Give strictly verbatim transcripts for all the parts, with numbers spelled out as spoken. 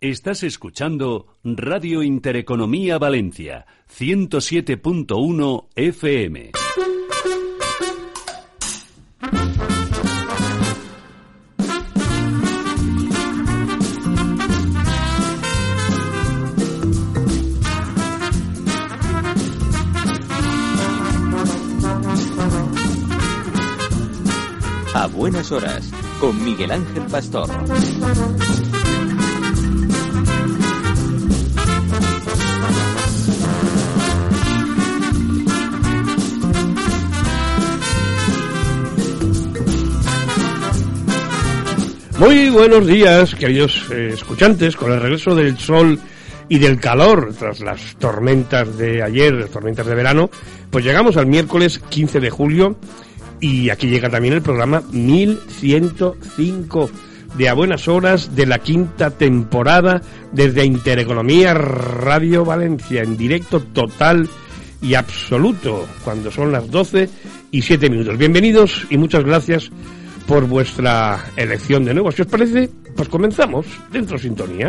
Estás escuchando Radio Intereconomía Valencia, ciento siete punto uno F M. A buenas horas, con Miguel Ángel Pastor. Muy buenos días, queridos eh, escuchantes. Con el regreso del sol y del calor tras las tormentas de ayer, las tormentas de verano, pues llegamos al miércoles quince de julio y aquí llega también el programa mil ciento cinco de A Buenas Horas de la quinta temporada desde Intereconomía Radio Valencia, en directo total y absoluto, cuando son las doce y siete minutos. Bienvenidos y muchas gracias por vuestra elección de nuevo. Si os parece, pues comenzamos dentro de sintonía.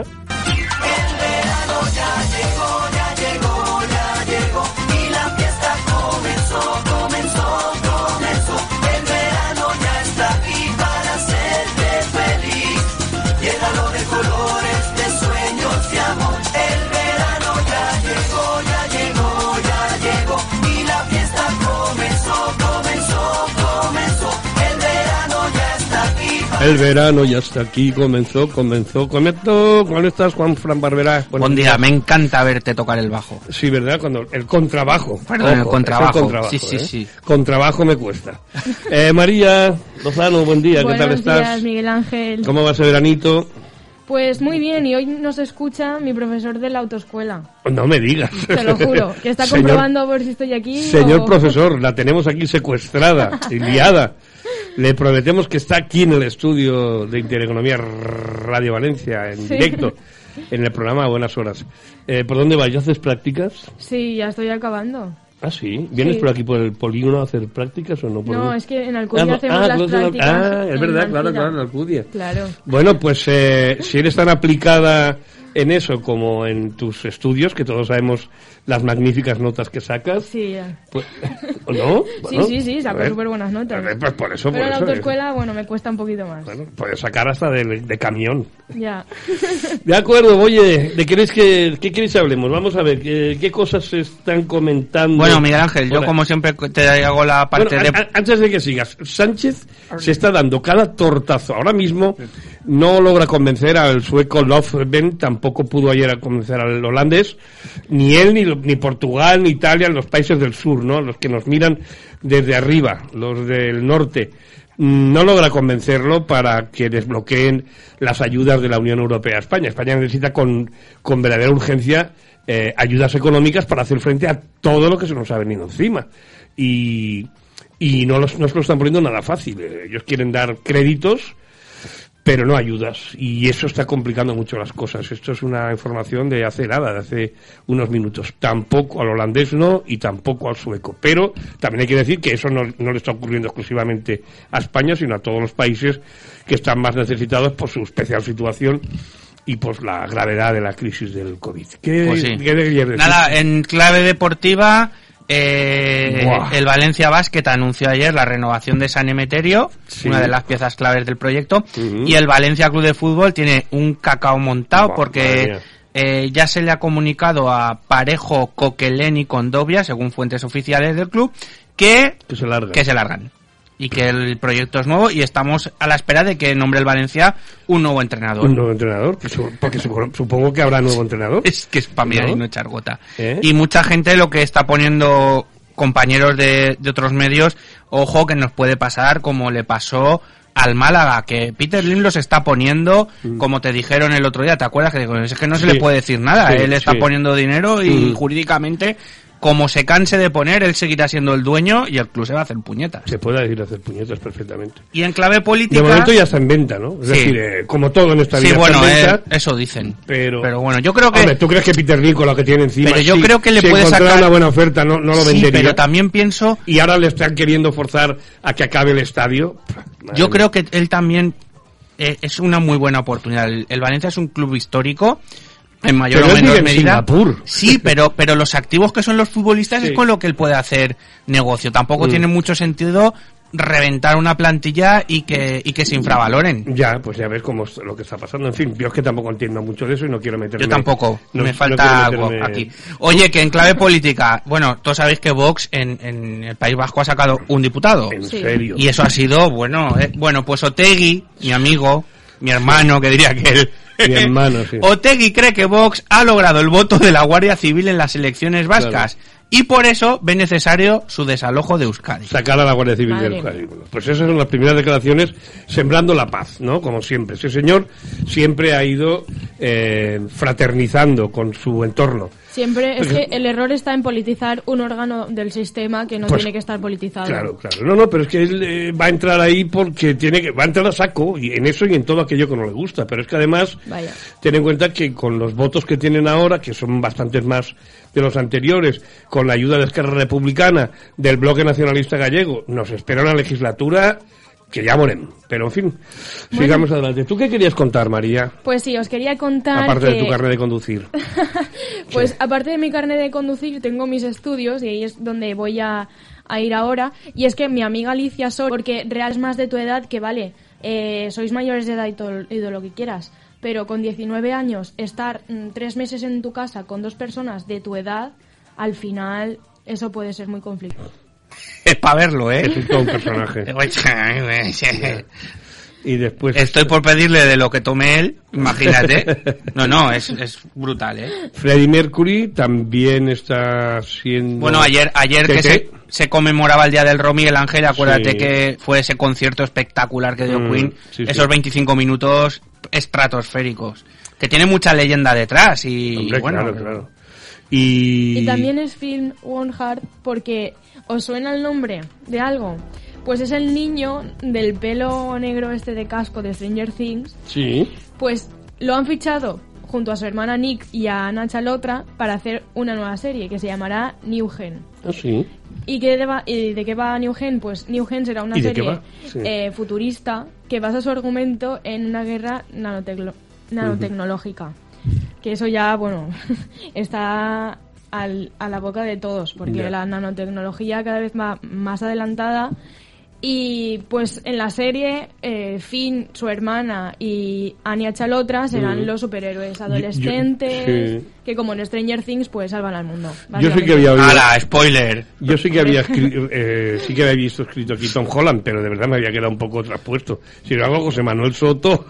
El verano ya está aquí, comenzó, comenzó, comenzó. ¿Cómo estás, Juan Fran Barberá? Bueno, Buen día, me encanta verte tocar el bajo. Sí, ¿verdad? Cuando el contrabajo. Perdón, el contrabajo. El contrabajo, sí, sí, ¿eh? sí. Contrabajo me cuesta. Eh, María Lozano, buen día, ¿qué tal estás? Buenos días, Miguel Ángel. ¿Cómo va ese veranito? Pues muy bien, y hoy nos escucha mi profesor de la autoescuela. No me digas. Te lo juro, que está Señor, comprobando a ver si estoy aquí. Señor o... profesor, la tenemos aquí secuestrada y liada. Le prometemos que está aquí en el estudio de Intereconomía Radio Valencia, en sí. directo, en el programa a Buenas Horas. Eh, ¿Por dónde vas? ¿Ya haces prácticas? Sí, ya estoy acabando. Ah, sí. ¿Vienes sí. por aquí por el polígono a hacer prácticas o no? Por no, el... es que en Alcudia ah, hacemos ah, las prácticas. Ah, es verdad, claro, claro, en Alcudia. Claro. Bueno, pues eh, si eres tan aplicada en eso como en tus estudios, que todos sabemos las magníficas notas que sacas. Sí, ya. Pues, ¿no? Bueno, sí, sí, sí, saco súper buenas notas. Ver, pues por eso, Pero por en la eso, autoescuela, es... bueno, me cuesta un poquito más. Bueno, puedes sacar hasta de, de camión. Ya. De acuerdo, oye, ¿de queréis que, qué queréis hablemos? Vamos a ver, ¿qué, qué cosas se están comentando? Bueno, Miguel Ángel, yo como siempre te hago la parte bueno, de... A, antes de que sigas, Sánchez se está dando cada tortazo. Ahora mismo no logra convencer al sueco Löfven, tampoco pudo ayer convencer al holandés, ni él, ni, ni Portugal, ni Italia, los países del sur, ¿no? Los que nos miran desde arriba, los del norte. No logra convencerlo para que desbloqueen las ayudas de la Unión Europea a España. España necesita con, con verdadera urgencia eh, ayudas económicas para hacer frente a todo lo que se nos ha venido encima. Y, y no, los, no se lo están poniendo nada fácil. Ellos quieren dar créditos, pero no ayudas, y eso está complicando mucho las cosas. Esto es una información de hace nada, de hace unos minutos. Tampoco al holandés no, y tampoco al sueco. Pero también hay que decir que eso no, no le está ocurriendo exclusivamente a España, sino a todos los países que están más necesitados por su especial situación y por la gravedad de la crisis del COVID. ¿Qué, pues sí. ¿qué decir? Nada, en clave deportiva... Eh, el Valencia Basket anunció ayer la renovación de San Emeterio, sí. una de las piezas claves del proyecto, uh-huh. y el Valencia Club de Fútbol tiene un cacao montado Buah, porque eh, ya se le ha comunicado a Parejo, Coquelén y Condovia, según fuentes oficiales del club, que, que, se, largan. que se largan y que el proyecto es nuevo, y estamos a la espera de que nombre el Valencia un nuevo entrenador. ¿Un nuevo entrenador? Porque supongo que habrá nuevo entrenador. Es que es para mirar ¿no? y no echar gota. ¿Eh? Y mucha gente lo que está poniendo, compañeros de, de otros medios, ojo que nos puede pasar como le pasó al Málaga, que Peter Lim los está poniendo, mm. como te dijeron el otro día, ¿te acuerdas? Que es que no se sí. le puede decir nada, sí, él está sí. poniendo dinero y mm. jurídicamente... Como se canse de poner, él seguirá siendo el dueño y el club se va a hacer puñetas. Se puede ir a hacer puñetas perfectamente. Y en clave política... De momento ya está en venta, ¿no? Es sí. decir, eh, como todo en esta vida sí, bueno, está en venta. Eh, eso dicen. Pero, pero bueno, yo creo que... Hombre, ¿tú crees que Peter Lim con lo que tiene encima... Pero yo sí, creo que le si puede sacar... una buena oferta no, no lo vendería? Sí, pero también pienso... Y ahora le están queriendo forzar a que acabe el estadio. Yo creo que él también... eh, es una muy buena oportunidad. El, el Valencia es un club histórico, en mayor pero o menor en medida. Singapur. Sí, pero, pero los activos que son los futbolistas sí. es con lo que él puede hacer negocio. Tampoco mm. tiene mucho sentido reventar una plantilla y que y que se infravaloren. Ya, pues ya ves cómo es lo que está pasando. En fin, yo es que tampoco entiendo mucho de eso y no quiero meterme... Yo tampoco, no, me falta no algo aquí. Oye, que en clave política, bueno, todos sabéis que Vox en, en el País Vasco ha sacado un diputado. ¿En sí. serio? Y eso ha sido, bueno, eh, bueno, pues Otegi, mi amigo, mi hermano, que diría que él... Mi hermano, sí. Otegi cree que Vox ha logrado el voto de la Guardia Civil en las elecciones vascas. Claro. Y por eso ve necesario su desalojo de Euskadi. Sacar a la Guardia Civil Madre. de Euskadi. Bueno, pues esas son las primeras declaraciones sembrando la paz, ¿no? Como siempre. Ese señor siempre ha ido eh, fraternizando con su entorno. Siempre es que el error está en politizar un órgano del sistema que no pues, tiene que estar politizado. Claro, claro. No, no, pero es que él eh, va a entrar ahí porque tiene que va a entrar a saco y en eso y en todo aquello que no le gusta. Pero es que además, Vaya. ten en cuenta que con los votos que tienen ahora, que son bastantes más de los anteriores, con la ayuda de Esquerra Republicana, del Bloque Nacionalista Gallego, nos espera una legislatura que ya moren. Pero en fin, bueno, sigamos adelante. ¿Tú qué querías contar, María? Pues sí, os quería contar Aparte que... de tu carnet de conducir. Pues sí. aparte de mi carnet de conducir, tengo mis estudios y ahí es donde voy a, a ir ahora. Y es que mi amiga Alicia Sor, porque real es más de tu edad, que vale, eh, sois mayores de edad y todo, y todo lo que quieras, pero con diecinueve años, estar mm, tres meses en tu casa con dos personas de tu edad, al final eso puede ser muy complicado. Es para verlo, ¿eh? Es todo un personaje. Y después... Estoy por pedirle de lo que tome él, imagínate. No, no, es, es brutal, ¿eh? Freddie Mercury también está siendo... Bueno, ayer ayer que se, se conmemoraba el Día del Rock Miguel Ángel, acuérdate sí. que fue ese concierto espectacular que dio mm, Queen, sí, esos sí. veinticinco minutos estratosféricos, que tiene mucha leyenda detrás y Hombre, bueno... Claro, claro. Y... y también es Film One Heart porque... ¿Os suena el nombre de algo? Pues es el niño del pelo negro este de casco de Stranger Things. Sí. Pues lo han fichado junto a su hermana Nick y a Anna Chalotra para hacer una nueva serie que se llamará New Gen. Ah, sí. ¿Y, qué de, va, ¿Y de qué va New Gen? Pues New Gen será una serie sí. eh, futurista que basa su argumento en una guerra nanotecno- nanotecnológica. Uh-huh. Que eso ya, bueno, está... Al, a la boca de todos, porque yeah. la nanotecnología cada vez va más adelantada y pues en la serie eh, Finn, su hermana y Anya Chalotra serán mm. los superhéroes adolescentes yo, yo, sí. que como en Stranger Things pues salvan al mundo. Yo sí que había oído... ¡Hala, spoiler! Yo sí que había escri- eh, sí que había visto escrito aquí Tom Holland, pero de verdad me había quedado un poco traspuesto. Si lo hago José Manuel Soto,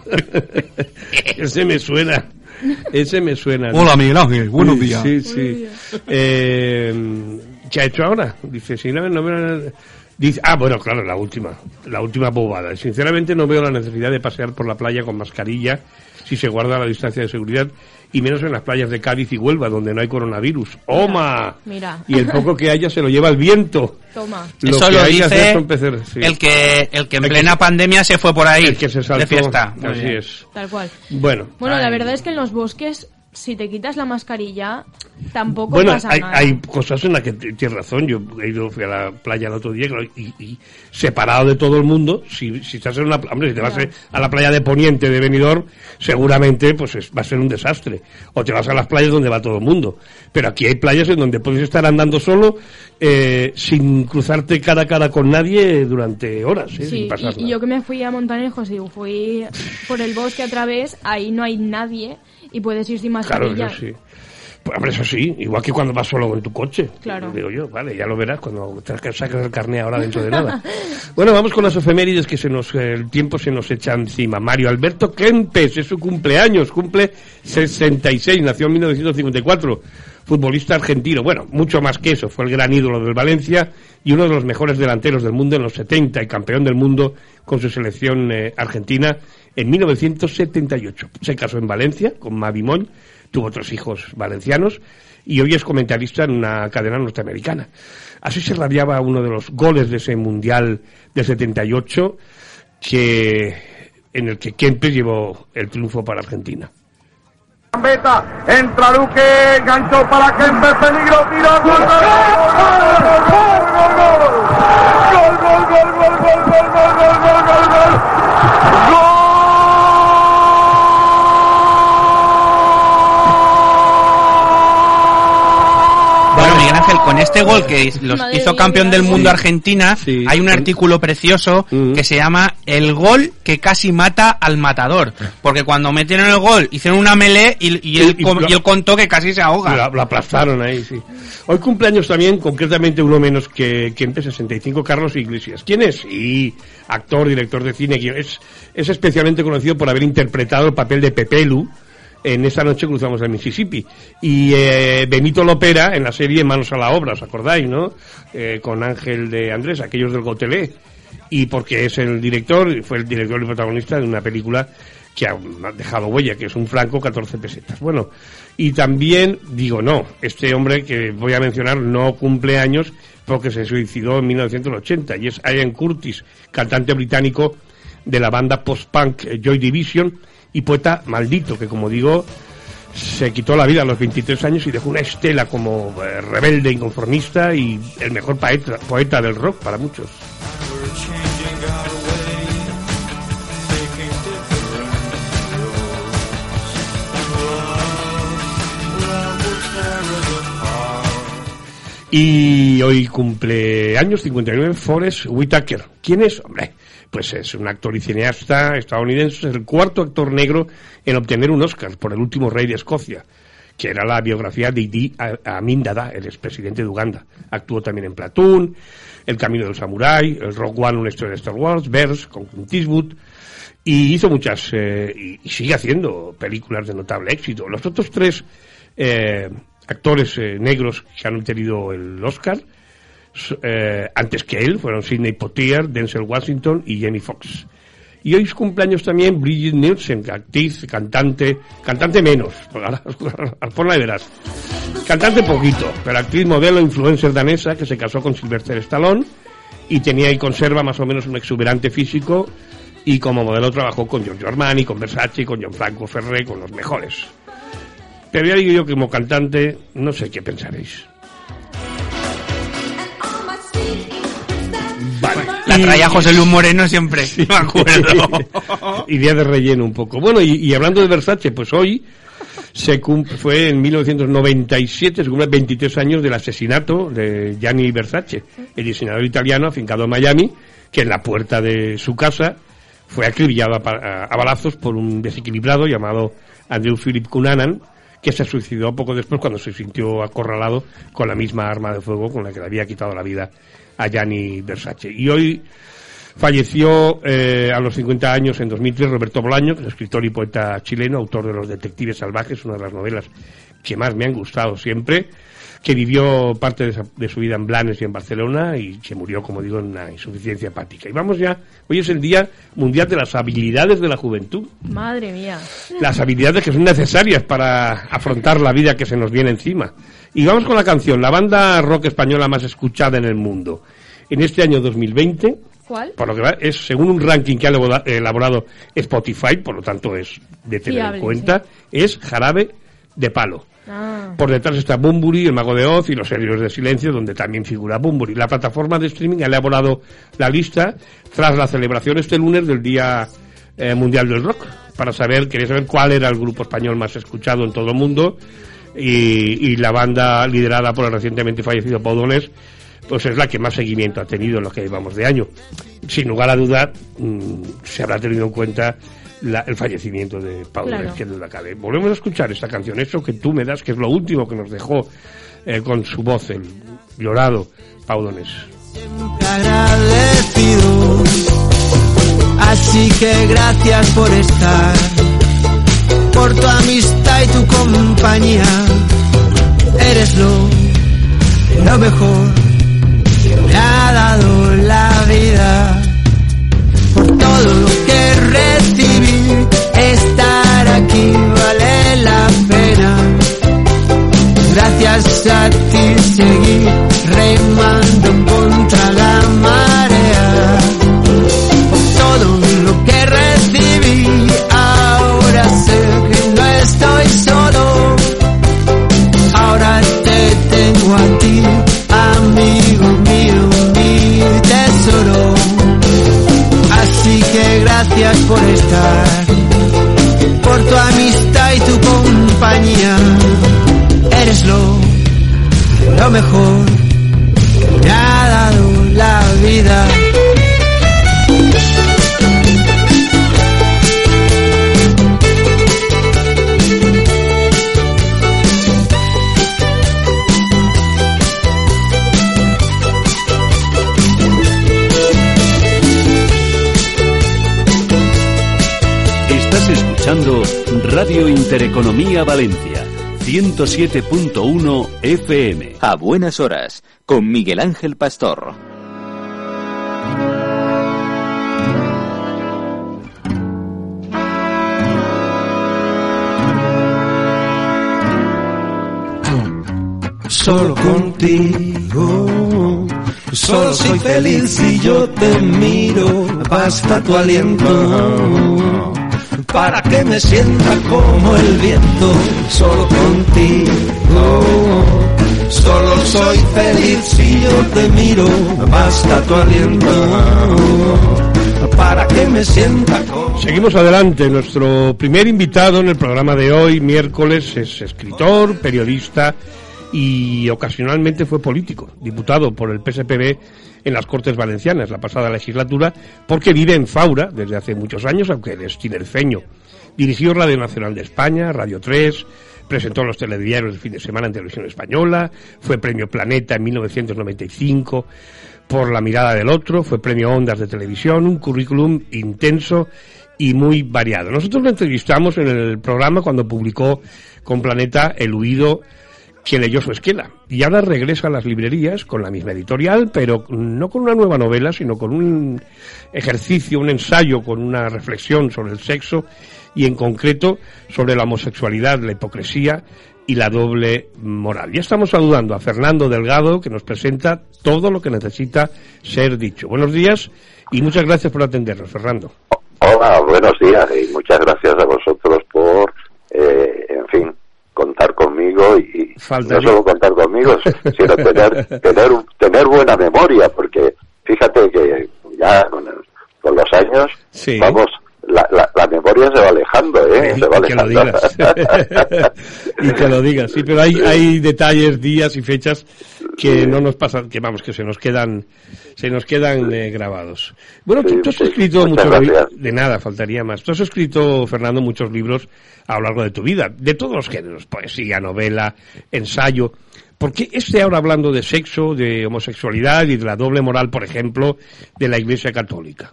ese me suena. Ese me suena. Hola, Miguel Ángel, buenos días. Sí, sí. Eh, ¿Qué ha hecho ahora? Dice, sí, no, no veo... Dice, ah, bueno, claro, la última. La última bobada. Sinceramente no veo la necesidad de pasear por la playa con mascarilla si se guarda la distancia de seguridad, y menos en las playas de Cádiz y Huelva, donde no hay coronavirus. ¡Oma! Mira. Y el poco que haya se lo lleva el viento. Toma. Lo Eso que lo hay dice que hacer son pecer, sí. el que el que en el plena que, pandemia se fue por ahí el que se saltó, de fiesta. Así bien. es. Tal cual. Bueno. Bueno, Ay. la verdad es que en los bosques, si te quitas la mascarilla, tampoco bueno, pasa hay, nada. hay cosas en las que t- tienes razón. Yo he ido, fui a la playa el otro día y, y separado de todo el mundo. Si, si estás en una, hombre, si te vas a la playa de Poniente de Benidorm, seguramente pues es, va a ser un desastre. O te vas a las playas donde va todo el mundo. Pero aquí hay playas en donde puedes estar andando solo, eh, sin cruzarte cara a cara con nadie durante horas, ¿eh? Sí, sin pasar y, y yo que me fui a Montanejos y fui por el bosque a través, ahí no hay nadie y puedes ir sin mascarilla. Claro, eso sí. Pues, hombre, eso sí, igual que cuando vas solo en tu coche. Claro. Digo yo, vale, ya lo verás cuando te saques el carné ahora dentro de nada. Bueno, vamos con las efemérides que se nos, el tiempo se nos echa encima. Mario Alberto Kempes, es su cumpleaños, cumple sesenta y seis, nació en mil novecientos cincuenta y cuatro. Futbolista argentino, bueno, mucho más que eso, fue el gran ídolo del Valencia y uno de los mejores delanteros del mundo en los setenta y campeón del mundo con su selección eh, argentina en mil novecientos setenta y ocho. Se casó en Valencia con Mavi Moll, tuvo otros hijos valencianos y hoy es comentarista en una cadena norteamericana. Así se radiaba uno de los goles de ese Mundial de setenta y ocho que, en el que Kempes llevó el triunfo para Argentina. Gambetta, entra Luque, gancho para Kempes, peligro, tiro, gol, gol, gol, gol, gol, gol, gol, gol, gol, gol, gol, gol, gol, gol, gol, gol, con este gol que los Madre hizo mía, campeón del mundo sí. Argentina, Sí. hay un artículo precioso Mm. que se llama El gol que casi mata al matador. Porque cuando metieron el gol, hicieron una melee y, y, él, Y- y com- lo- y él contó que casi se ahoga. Lo, lo aplastaron ahí, sí. Hoy cumpleaños también, concretamente uno menos que, que en sesenta y cinco, Carlos Iglesias. ¿Quién es? Sí, actor, director de cine, que es, es especialmente conocido por haber interpretado el papel de Pepe Lu en Esta noche cruzamos el Mississippi. Y eh, Benito Lopera en la serie Manos a la obra, ¿os acordáis, no? Eh, con Ángel de Andrés, aquellos del Gotelé. Y porque es el director, fue el director y protagonista de una película que ha dejado huella, que es Un franco, catorce pesetas. Bueno, y también, digo, no, este hombre que voy a mencionar no cumple años porque se suicidó en mil novecientos ochenta, y es Ian Curtis, cantante británico de la banda post-punk eh, Joy Division, y poeta maldito, que como digo, se quitó la vida a los veintitrés años y dejó una estela como eh, rebelde, inconformista y el mejor poeta, poeta del rock para muchos. Y hoy cumple años, cincuenta y nueve, Forrest Whitaker. ¿Quién es? Hombre, pues es un actor y cineasta estadounidense, es el cuarto actor negro en obtener un Oscar por El último rey de Escocia, que era la biografía de Idi Amin Dada, el expresidente de Uganda. Actuó también en Platoon, El camino del samurái, el Rogue One, una historia de Star Wars, Bears, con Clint Eastwood, y hizo muchas, eh, y, y sigue haciendo películas de notable éxito. Los otros tres eh, actores eh, negros que han obtenido el Oscar, eh, antes que él, fueron Sidney Poitier, Denzel Washington y Jamie Foxx. Y hoy es cumpleaños también Brigitte Nielsen, actriz, cantante, cantante menos, al forma verás. Cantante poquito, pero actriz, modelo, influencer danesa que se casó con Sylvester Stallone y tenía y conserva más o menos un exuberante físico, y como modelo trabajó con Giorgio Armani, con Versace, con Gianfranco Ferré, con los mejores. Pero ya digo yo que como cantante, no sé qué pensaréis. Vale. La traía José Luis Moreno siempre, sí, me acuerdo. Idea de relleno un poco. Bueno, y, y hablando de Versace, pues hoy se cumple, fue en mil novecientos noventa y siete, se cumplen veintitrés años del asesinato de Gianni Versace, el diseñador italiano afincado en Miami, que en la puerta de su casa fue acribillado a, a, a balazos por un desequilibrado llamado Andrew Philip Cunanan, que se suicidó poco después cuando se sintió acorralado con la misma arma de fuego con la que le había quitado la vida a Gianni Versace. Y hoy falleció eh, a los cincuenta años, en dos mil tres, Roberto Bolaño, escritor y poeta chileno, autor de Los detectives salvajes, una de las novelas que más me han gustado siempre, que vivió parte de, esa, de su vida en Blanes y en Barcelona y que murió, como digo, en una insuficiencia hepática. Y vamos ya, hoy es el Día Mundial de las Habilidades de la Juventud. Madre mía. Las habilidades que son necesarias para afrontar la vida que se nos viene encima. Y vamos con la canción, la banda rock española más escuchada en el mundo en este año dos mil veinte. ¿Cuál? Por lo que va, es según un ranking que ha elaborado Spotify, por lo tanto es de tener Fiable, en cuenta, sí. Es Jarabe de Palo. Ah. Por detrás está Bunbury, El Mago de Oz y Los Héroes de Silencio, donde también figura Bunbury. La plataforma de streaming ha elaborado la lista tras la celebración este lunes del Día eh, Mundial del Rock, para saber, quería saber cuál era el grupo español más escuchado en todo el mundo, y, y la banda liderada por el recientemente fallecido Pau Donés, pues es la que más seguimiento ha tenido en lo que llevamos de año. Sin lugar a duda, mmm, se habrá tenido en cuenta la, el fallecimiento de Pau Donés, claro, que duda cabe. Volvemos a escuchar esta canción, Eso que tú me das, que es lo último que nos dejó eh, con su voz, el llorado Pau Donés. Siempre agradecido, así que gracias por estar, por tu amistad y tu compañía. Eres lo, lo mejor que me ha dado la vida, por todo lo que recibí. Estar aquí vale la pena, gracias a ti seguí remando contra la marea. Por todo lo que recibí, ahora sé que no estoy solo, ahora te tengo a ti, amigo mío, mi tesoro. Así que gracias por estar, por tu amistad y tu compañía. Eres lo, lo mejor vida. Estás escuchando Radio Intereconomía Valencia, ciento siete punto uno F M. A buenas horas, con Miguel Ángel Pastor. Solo contigo, solo soy feliz si yo te miro, basta tu aliento para que me sienta como el viento. Solo contigo, solo soy feliz si yo te miro, basta tu aliento para que me sienta como... Seguimos adelante. Nuestro primer invitado en el programa de hoy, miércoles, es escritor, periodista y ocasionalmente fue político, diputado por el P S P B en las Cortes Valencianas la pasada legislatura, porque vive en Faura desde hace muchos años, aunque es tinerfeño. Dirigió Radio Nacional de España, Radio tres, presentó los telediarios de fin de semana en Televisión Española, fue premio Planeta en mil novecientos noventa y cinco por La mirada del otro, fue premio Ondas de Televisión, un currículum intenso y muy variado. Nosotros lo entrevistamos en el programa cuando publicó con Planeta El huido que leyó su esquela, y ahora regresa a las librerías con la misma editorial, pero no con una nueva novela, sino con un ejercicio, un ensayo, con una reflexión sobre el sexo y en concreto sobre la homosexualidad, la hipocresía y la doble moral. Ya estamos saludando a Fernando Delgado, que nos presenta todo lo que necesita ser dicho. Buenos días y muchas gracias por atendernos, Fernando. Hola, buenos días y muchas gracias a vosotros por, eh, en fin, contar conmigo y Faltaría. no solo contar conmigo, sino tener tener tener buena memoria, porque fíjate que ya con, el, con los años sí. vamos la, la, la memoria se va alejando, ¿eh? Se va y alejando. Que lo digas. Y que lo digas, sí, pero hay hay detalles, días y fechas que sí. no nos pasan, que vamos, que se nos quedan se nos quedan sí. eh, grabados. Bueno, sí, tú, tú has sí. escrito muchos libros, de nada, faltaría más. Tú has escrito, Fernando, muchos libros a lo largo de tu vida, de todos los géneros, poesía, novela, ensayo. ¿Por qué este ahora hablando de sexo, de homosexualidad y de la doble moral, por ejemplo, de la Iglesia Católica?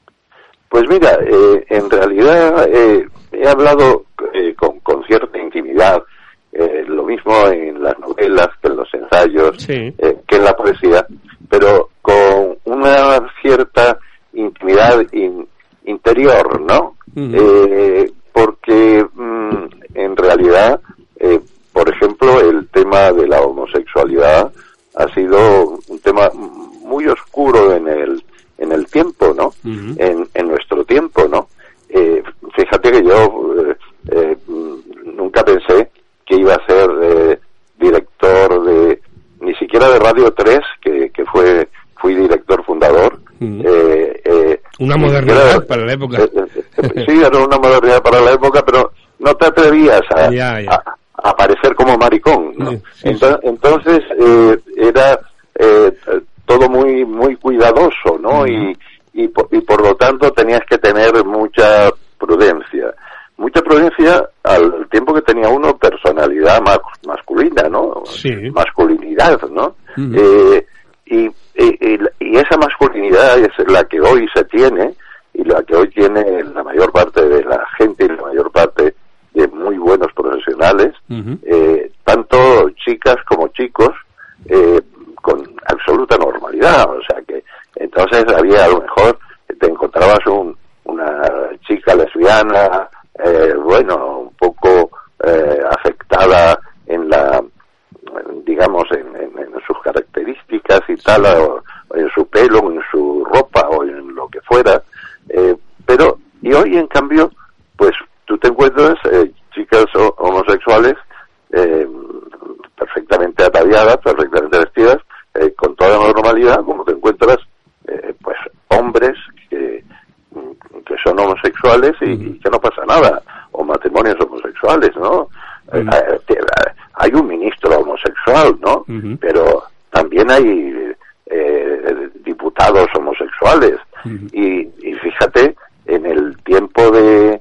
Pues mira, eh, en realidad eh, he hablado eh, con, con cierta intimidad, eh, lo mismo en las novelas que en los ensayos, sí. eh, que en la poesía, pero con una cierta intimidad in, interior, ¿no? Uh-huh. Eh, porque mm, en realidad, eh, por ejemplo, el tema de la homosexualidad ha sido un tema muy oscuro en el en el tiempo, ¿no? Uh-huh. En, en nuestro tiempo, ¿no? Eh, fíjate que yo eh, eh, nunca pensé que iba a ser eh, director de, ni siquiera de Radio tres, que, que fue fui director fundador. Uh-huh. eh, eh, una modernidad siquiera, para la época. Eh, eh, sí, era una modernidad para la época, pero no te atrevías a, ya, ya. a, a aparecer como maricón, ¿no? Sí, sí, entonces, sí. entonces eh, era eh, todo muy muy cuidadoso, ¿no? Uh-huh. Y, y, por, y por lo tanto tenías que tener mucha prudencia. Mucha prudencia al tiempo que tenía uno personalidad mas, masculina, ¿no? Sí. Masculinidad, ¿no? Uh-huh. Eh, y, y, y esa masculinidad es la que hoy se tiene y la que hoy tiene la mayor parte de la gente y la mayor parte de muy buenos profesionales, uh-huh. eh, tanto chicas como chicos, eh, con absoluta normalidad. O sea que entonces había, a lo mejor te encontrabas un, una chica lesbiana, eh, bueno, un poco eh, afectada en la, digamos, en, en, en sus características y tal, o, o en su pelo, o en su ropa, o en lo que fuera, eh, pero, y hoy en cambio, pues tú te encuentras eh, chicas o, homosexuales eh, perfectamente ataviadas, perfectamente vestidas, eh, con toda normalidad, como te encuentras eh, pues hombres que, que son homosexuales y, uh-huh. y que no pasa nada, o matrimonios homosexuales, ¿no? Uh-huh. Eh, eh, hay un ministro homosexual, ¿no? Uh-huh. Pero también hay eh, diputados imputados homosexuales. Uh-huh. Y, y fíjate, en el tiempo de,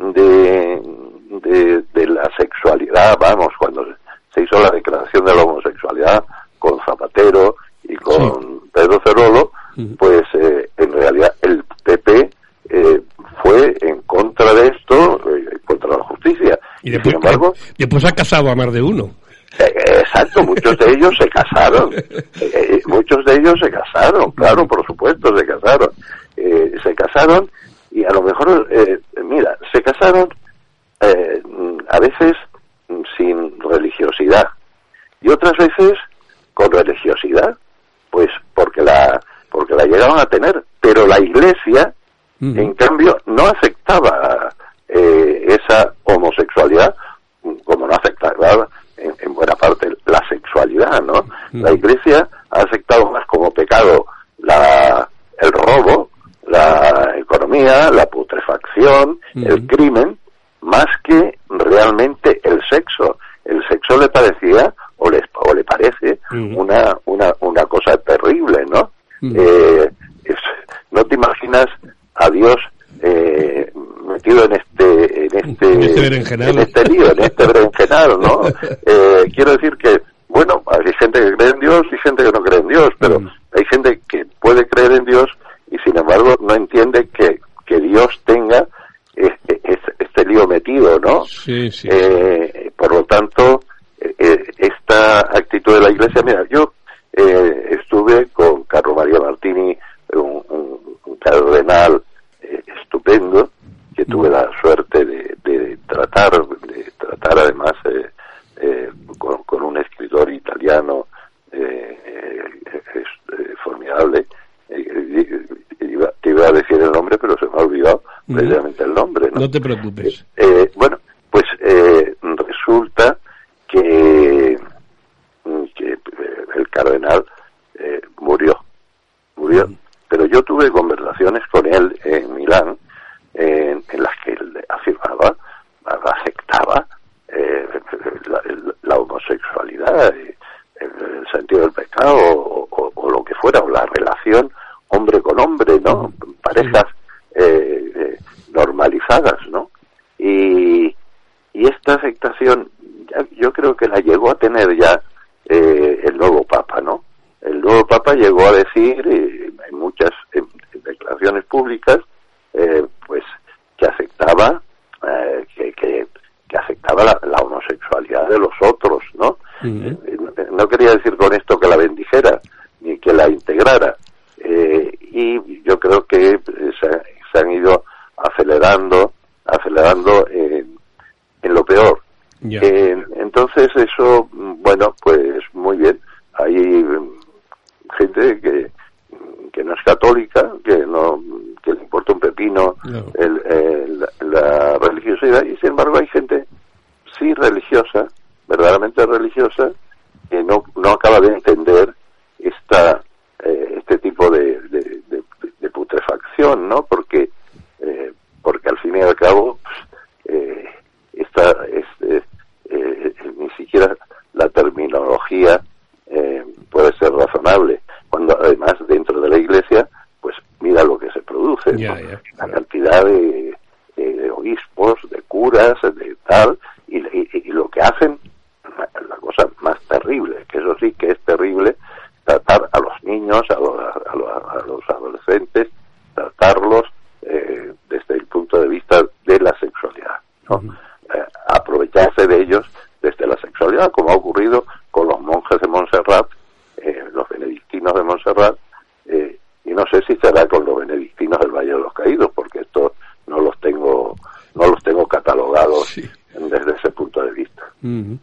de, de, de la sexualidad, vamos, cuando se hizo la declaración de la homosexualidad con Zapatero y con sí. Pedro Cerolo, uh-huh. pues eh, en realidad el P P eh, fue en contra de esto, eh, contra la justicia. Y después, sin embargo, después ha casado a más de uno. Eh, exacto, muchos de ellos se casaron. Eh, muchos de ellos se casaron, claro, por supuesto, se casaron. Eh, se casaron y a lo mejor, eh, mira, se casaron eh, a veces sin religiosidad y otras veces con religiosidad, pues porque la porque la llegaban a tener, pero la Iglesia, uh-huh. en cambio, no aceptaba eh, esa homosexualidad como no aceptaba en, en buena parte la sexualidad, ¿no? Uh-huh. La Iglesia ha aceptado más como pecado la el robo, la economía, la putrefacción, uh-huh. el crimen, más que realmente el sexo. El sexo le parecía o le, o le parece uh-huh. una, una una cosa terrible, ¿no? Uh-huh. Eh, es, no te imaginas a Dios eh, metido en este en este, en este berenjenal, en este lío, en este berenjenal, ¿no? eh, quiero decir que, bueno, hay gente que cree en Dios y gente que no cree en Dios, pero uh-huh. hay gente que puede creer en Dios y sin embargo no entiende que, que Dios tenga este, este, este lío metido, ¿no? Sí, sí. Eh, por lo tanto, eh, esta actitud de la Iglesia, mira, yo eh, estuve con Carlo María Martini, un, un, un cardenal eh, estupendo, que tuve la suerte de, de tratar, de tratar además eh, eh, con, con un escritor italiano eh, eh, eh, formidable. Eh, iba, te iba a decir el nombre, pero se me ha olvidado uh-huh. precisamente el nombre, ¿no? No te preocupes. Eh, eh, bueno, pues eh, resulta que, que el cardenal eh, murió, murió. Uh-huh. Pero yo tuve conversaciones con él en Milán, eh, en las que él afirmaba, aceptaba eh, la, la homosexualidad, eh, el sentido del pecado o, o, o lo que fuera, o la relación hombre con hombre, ¿no? Parejas eh, eh, normalizadas, ¿no? Y, y esta aceptación ya, yo creo que la llegó a tener ya eh, el nuevo Papa, ¿no? El nuevo Papa llegó a decir eh, en muchas en, en declaraciones públicas eh, pues que aceptaba eh, que, que, que aceptaba la, la homosexualidad de los otros, ¿no? Uh-huh. Eh, no quería decir con esto que la bendijera ni que la integrara, eh, y yo creo que se, se han ido acelerando acelerando en, en lo peor. Yeah. Eh, entonces eso, bueno, pues muy bien, hay gente que que no es católica, que no que le importa un pepino no. el, el, la religiosidad, y sin embargo hay gente sí religiosa, verdaderamente religiosa, que no no acaba de entender esta eh, este tipo de, de, de, de putrefacción, ¿no? Porque eh, porque al fin y al cabo eh, esta es eh, eh, ni siquiera la terminología eh, puede ser razonable, cuando además dentro de la Iglesia pues mira lo que se produce, yeah, ¿no? yeah, la cantidad de, de obispos, de curas, de tal, y, y, y lo que hacen, la cosa más terrible, que eso sí que es terrible, tratar a los niños, a los, a los, a los adolescentes, tratarlos eh, desde el punto de vista de la sexualidad, ¿no? Uh-huh. Eh, aprovecharse de ellos desde la sexualidad, como ha ocurrido con los monjes de Montserrat, eh, los benedictinos de Montserrat, eh, y no sé si será con los benedictinos del Valle de los Caídos, porque estos no los tengo no los tengo catalogados sí. desde ese punto de vista. Uh-huh.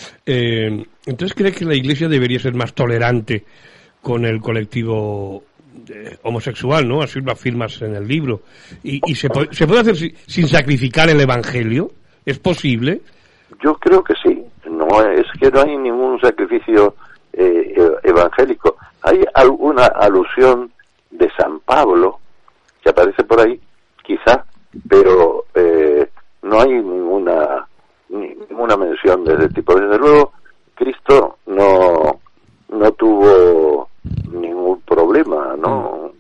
Eh, entonces, ¿cree que la Iglesia debería ser más tolerante con el colectivo eh, homosexual, ¿no? Así lo afirmas en el libro. ¿Y, y se, puede, se puede hacer sin, sin sacrificar el Evangelio? ¿Es posible? Yo creo que sí. No es que no hay ningún sacrificio eh, evangélico. Hay alguna alusión de San Pablo que aparece por ahí, quizá, pero eh, no hay ninguna ninguna mención de ese tipo. Desde luego, Cristo no no tuvo ningún problema, ¿no?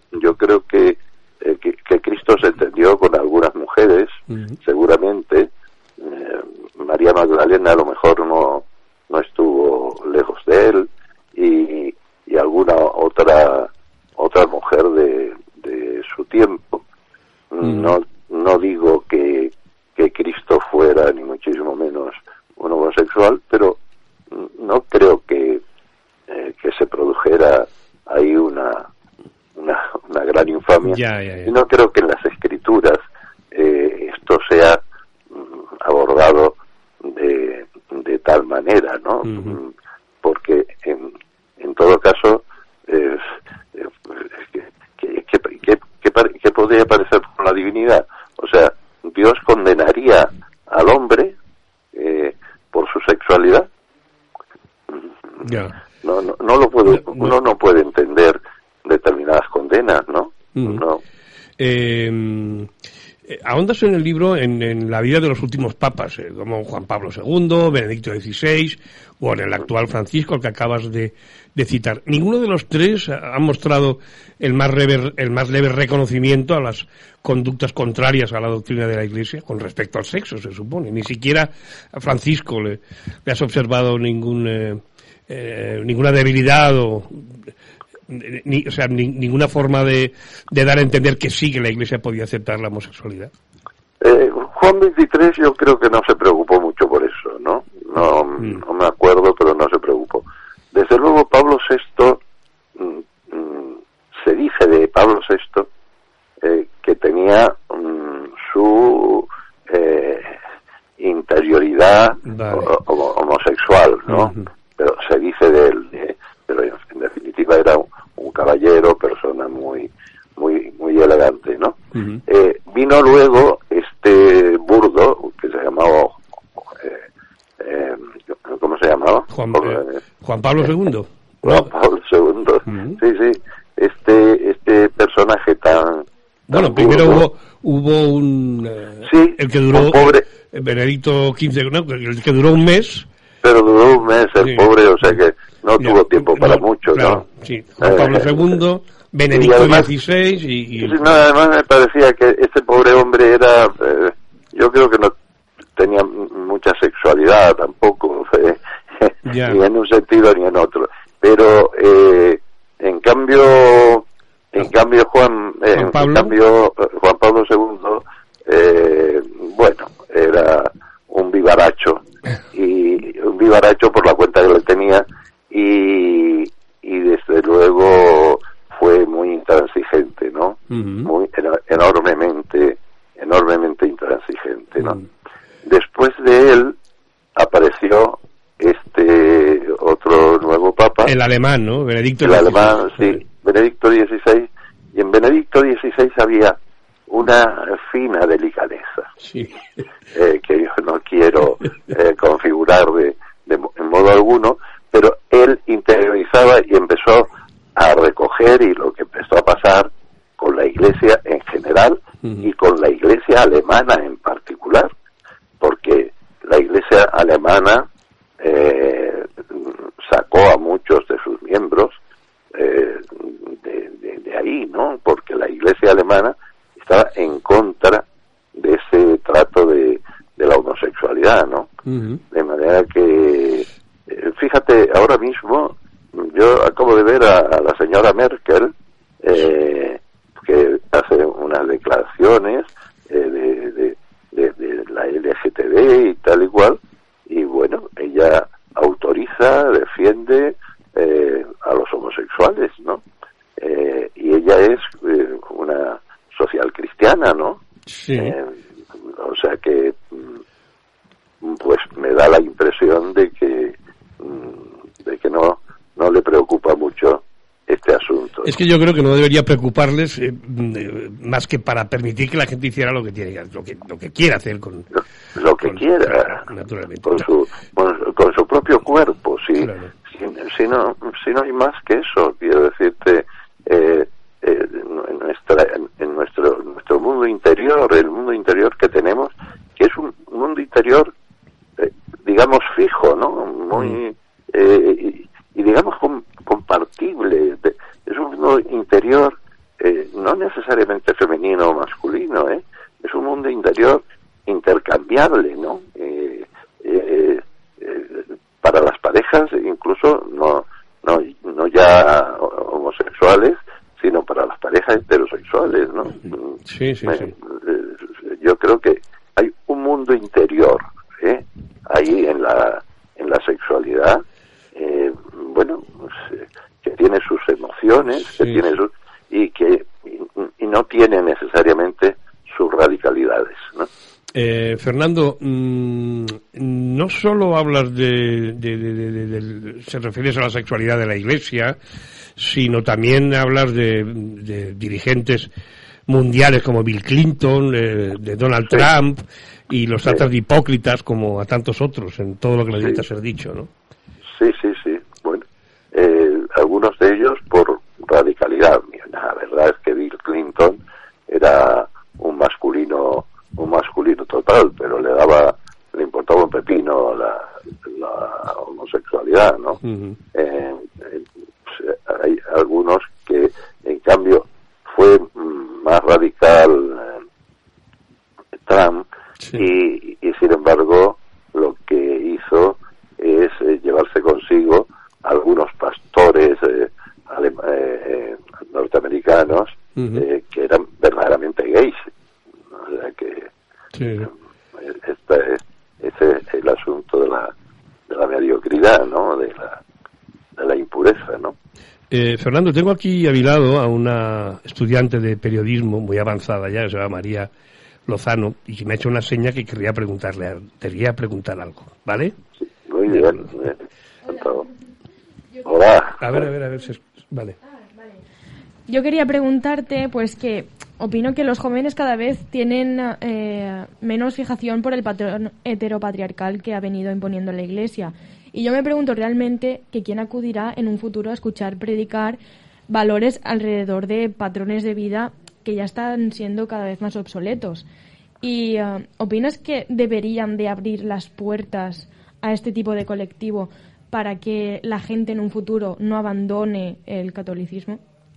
Magdalena a lo mejor no, no estuvo lejos de él, y, y alguna otra otra mujer de, de su tiempo. Mm. No, no digo que, que Cristo fuera ni muchísimo menos un homosexual, pero no creo que, eh, que se produjera ahí una, una, una gran infamia. Ya, ya, ya. Y no creo que en las escrituras eh, esto sea mm, abordado de, de tal manera, ¿no? Uh-huh. Porque en, en todo caso eh, eh, que, que, que, que, que, que podría parecer por la divinidad. O sea, Dios condenaría al hombre eh, por su sexualidad. Yeah. No, no, no lo puede, no, no. Uno no puede entender determinadas condenas, ¿no? Mm. No. Eh, ahondas en el libro en, en la vida de los últimos papas, eh, como Juan Pablo segundo, Benedicto dieciséis, o en el actual Francisco, el que acabas de, de citar. Ninguno de los tres ha mostrado el más leve, el más leve reconocimiento a las conductas contrarias a la doctrina de la Iglesia con respecto al sexo, se supone. Ni siquiera a Francisco le, le has observado ningún, eh, eh, ninguna debilidad o... Ni, o sea, ni, ninguna forma de, de dar a entender que sí que la Iglesia podía aceptar la homosexualidad. Eh, Juan veintitrés yo creo que no se preocupó mucho por eso, ¿no? No, mm. no me acuerdo, pero no se preocupó. Desde luego Pablo sexto, mm, mm, se dice de Pablo sexto eh, que tenía mm, su eh, interioridad vale. o, o, homosexual, ¿no? Uh-huh. Pero se dice de él, eh, pero en, en definitiva era un, un caballero, persona muy muy muy elegante, ¿no? Uh-huh. Eh, vino luego este burdo que se llamaba eh, eh, ¿cómo se llamaba? Juan, eh, Juan Pablo segundo. Juan Pablo segundo. Uh-huh. Sí, sí. Este este personaje tan, tan bueno, primero hubo hubo un eh, sí, el que duró un pobre Benedicto quince, no, el que duró un mes. Pero duró un mes el sí. pobre, o sea que no ya, tuvo tiempo para no, mucho, claro, ¿no? Sí, Juan Pablo eh, segundo, Benedicto además, dieciséis y... y... Sí, no, además me parecía que este pobre hombre era... Eh, yo creo que no tenía mucha sexualidad tampoco, eh, ni en un sentido ni en otro. Pero, eh, en cambio... En cambio, Juan... Eh, ¿Juan Pablo? En cambio, Juan Pablo segundo, eh, bueno, era un vivaracho. Y un vivaracho por la cuenta que él tenía y, y desde luego fue muy intransigente, ¿no? Uh-huh. Muy enormemente enormemente intransigente, ¿no? Uh-huh. Después de él apareció este otro nuevo papa, el alemán, ¿no? Benedicto el dieciséis. Alemán, sí, Benedicto dieciséis, y en Benedicto dieciséis había una fina delicadeza, sí. eh, que yo no quiero eh, configurar de, de en modo alguno, pero él interiorizaba y empezó a recoger, y lo que empezó a pasar con la Iglesia en general uh-huh. y con la Iglesia alemana en particular, porque la Iglesia alemana eh, sacó a muchos de sus miembros eh, de, de, de ahí, ¿no? Porque la Iglesia alemana estaba en contra de ese trato de, de la homosexualidad, ¿no? Uh-huh. De manera que, eh, fíjate, ahora mismo yo acabo de ver a, a la señora Merkel, eh, que hace unas declaraciones eh, de, de, de, de la L G T B y tal y cual, y bueno, ella autoriza, defiende eh, a los homosexuales, ¿no? Eh, y ella es eh, una social cristiana, ¿no? Sí. Eh, o sea que, pues me da la impresión de que, de que no, no le preocupa mucho este asunto. Es que yo creo que no debería preocuparles eh, más que para permitir que la gente hiciera lo que tiene, lo que lo que quiera hacer con lo, lo que con, quiera, naturalmente, con su con, con su propio cuerpo, sí. Claro. Si, si no si no hay más que eso, quiero decirte. Eh, eh, en nuestra en, en nuestro nuestro mundo interior, el mundo interior que tenemos, que es un mundo interior eh, digamos fijo, ¿no? Muy eh, y, y digamos com, compartible. De, es un mundo interior eh, no necesariamente femenino o masculino, ¿eh? Es un mundo interior intercambiable, ¿no? Eh, eh, Sí, sí, Me, sí. Yo creo que hay un mundo interior, ¿eh? ahí en la en la sexualidad, eh, bueno, pues, eh, que tiene sus emociones, Sí, que tiene sí. sus, y que y, y no tiene necesariamente sus radicalidades, ¿no? Eh, Fernando, mmm, no solo hablas de, de, de, de, de, de, se refieres a la sexualidad de la Iglesia, sino también hablas de, de dirigentes mundiales como Bill Clinton, eh, de Donald Sí. Trump, y los Sí. tratas de hipócritas como a tantos otros, en todo lo que necesita Sí. ser dicho, ¿no? Sí, sí, sí. Bueno, eh, algunos de ellos por radicalidad. Mira, la verdad es que Bill Clinton era un masculino, un masculino total, pero le daba, le importaba un pepino la, la homosexualidad, ¿no? Uh-huh. Eh, eh, hay algunos que, en cambio, fue más radical eh, Trump, Sí. y, y sin embargo lo que hizo es eh, llevarse consigo algunos pastores eh, alem- eh, norteamericanos Uh-huh. eh, que eran verdaderamente gays. O sea que Sí. eh, este es, ese es el asunto de la de la mediocridad, ¿no? De la de la impureza, ¿no? Eh, Fernando, tengo aquí a mi lado a una estudiante de periodismo muy avanzada ya, se llama María Lozano, y me ha hecho una seña que querría preguntarle, a- te quería preguntar algo, ¿vale? Sí, muy bien. Muy bien. Hola. A ver, a ver, a ver si es... Vale. Yo quería preguntarte, pues que opino que los jóvenes cada vez tienen eh, menos fijación por el patrón heteropatriarcal que ha venido imponiendo la Iglesia. Y yo me pregunto realmente que quién acudirá en un futuro a escuchar predicar valores alrededor de patrones de vida que ya están siendo cada vez más obsoletos. ¿Y uh, opinas que deberían de abrir las puertas a este tipo de colectivo para que la gente en un futuro no abandone el catolicismo?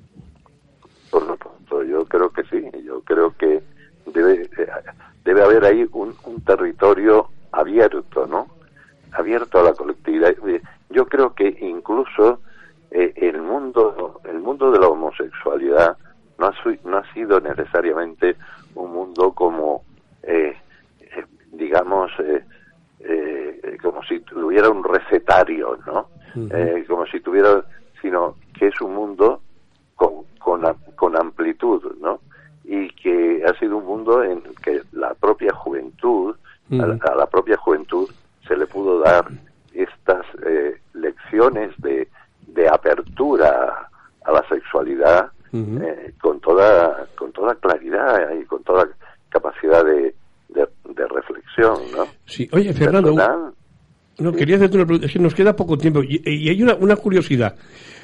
Por supuesto, yo creo que sí. Yo creo que debe debe haber ahí un, un territorio abierto, ¿no? Abierto a la colectividad. Yo creo que incluso eh, el mundo el mundo de la homosexualidad no ha, su, no ha sido necesariamente un mundo como eh, eh, digamos eh, eh, como si tuviera un recetario, ¿no? Uh-huh. Eh, como si tuviera, sino que es un mundo con con, con amplitud, ¿no? Y que ha sido un mundo en que la propia juventud, uh-huh. a, la, a la propia juventud se le pudo dar estas eh, lecciones de, de apertura a la sexualidad uh-huh. eh, con toda con toda claridad y con toda capacidad de, de, de reflexión, ¿no? Sí, oye, Fernando, Personal, no, sí. quería hacerte una pregunta, es que nos queda poco tiempo y, y hay una, una curiosidad.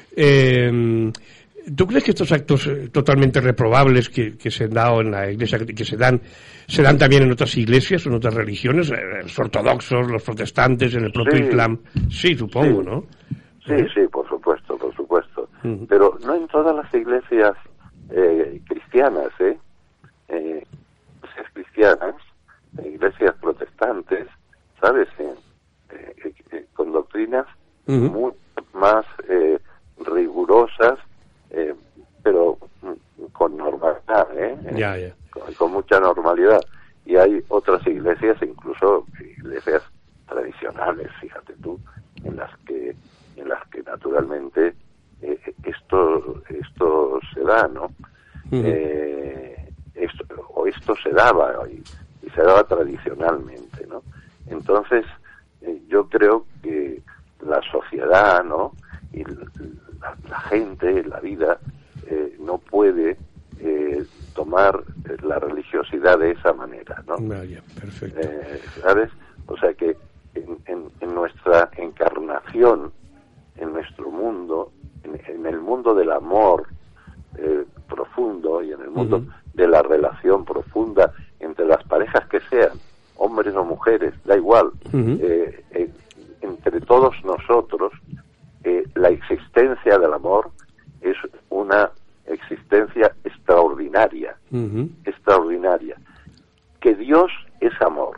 Eh, ¿Tú crees que estos actos totalmente reprobables que, que se han dado en la iglesia, que se dan, se dan también en otras iglesias o en otras religiones, los ortodoxos, los protestantes, en el propio sí. Islam? Sí, supongo, sí. ¿no? Sí, ¿Eh? sí, por supuesto, por supuesto. Uh-huh. Pero no en todas las iglesias eh, cristianas, ¿eh? eh iglesias cristianas, iglesias protestantes, ¿sabes? Eh, eh, eh, con doctrinas uh-huh. muy más eh, rigurosas, Eh, pero con normalidad, ¿eh? Ya, ya. Con, con mucha normalidad. Y hay otras iglesias, incluso iglesias tradicionales, fíjate tú, en las que, en las que naturalmente eh, esto, esto se da, ¿no? Uh-huh. Eh, esto, o esto se daba y, y se daba tradicionalmente, ¿no? Entonces, eh, yo creo que la sociedad, ¿no? Y la, la gente, la vida, eh, no puede eh, tomar la religiosidad de esa manera, ¿no? Vaya, perfecto. Eh, ¿Sabes? O sea que en, en, en nuestra encarnación, en nuestro mundo, en, en el mundo del amor eh, profundo y en el mundo uh-huh. de la relación profunda entre las parejas que sean, hombres o mujeres, da igual, uh-huh. eh, eh, entre todos nosotros, Eh, la existencia del amor es una existencia extraordinaria, uh-huh. extraordinaria. Que Dios es amor.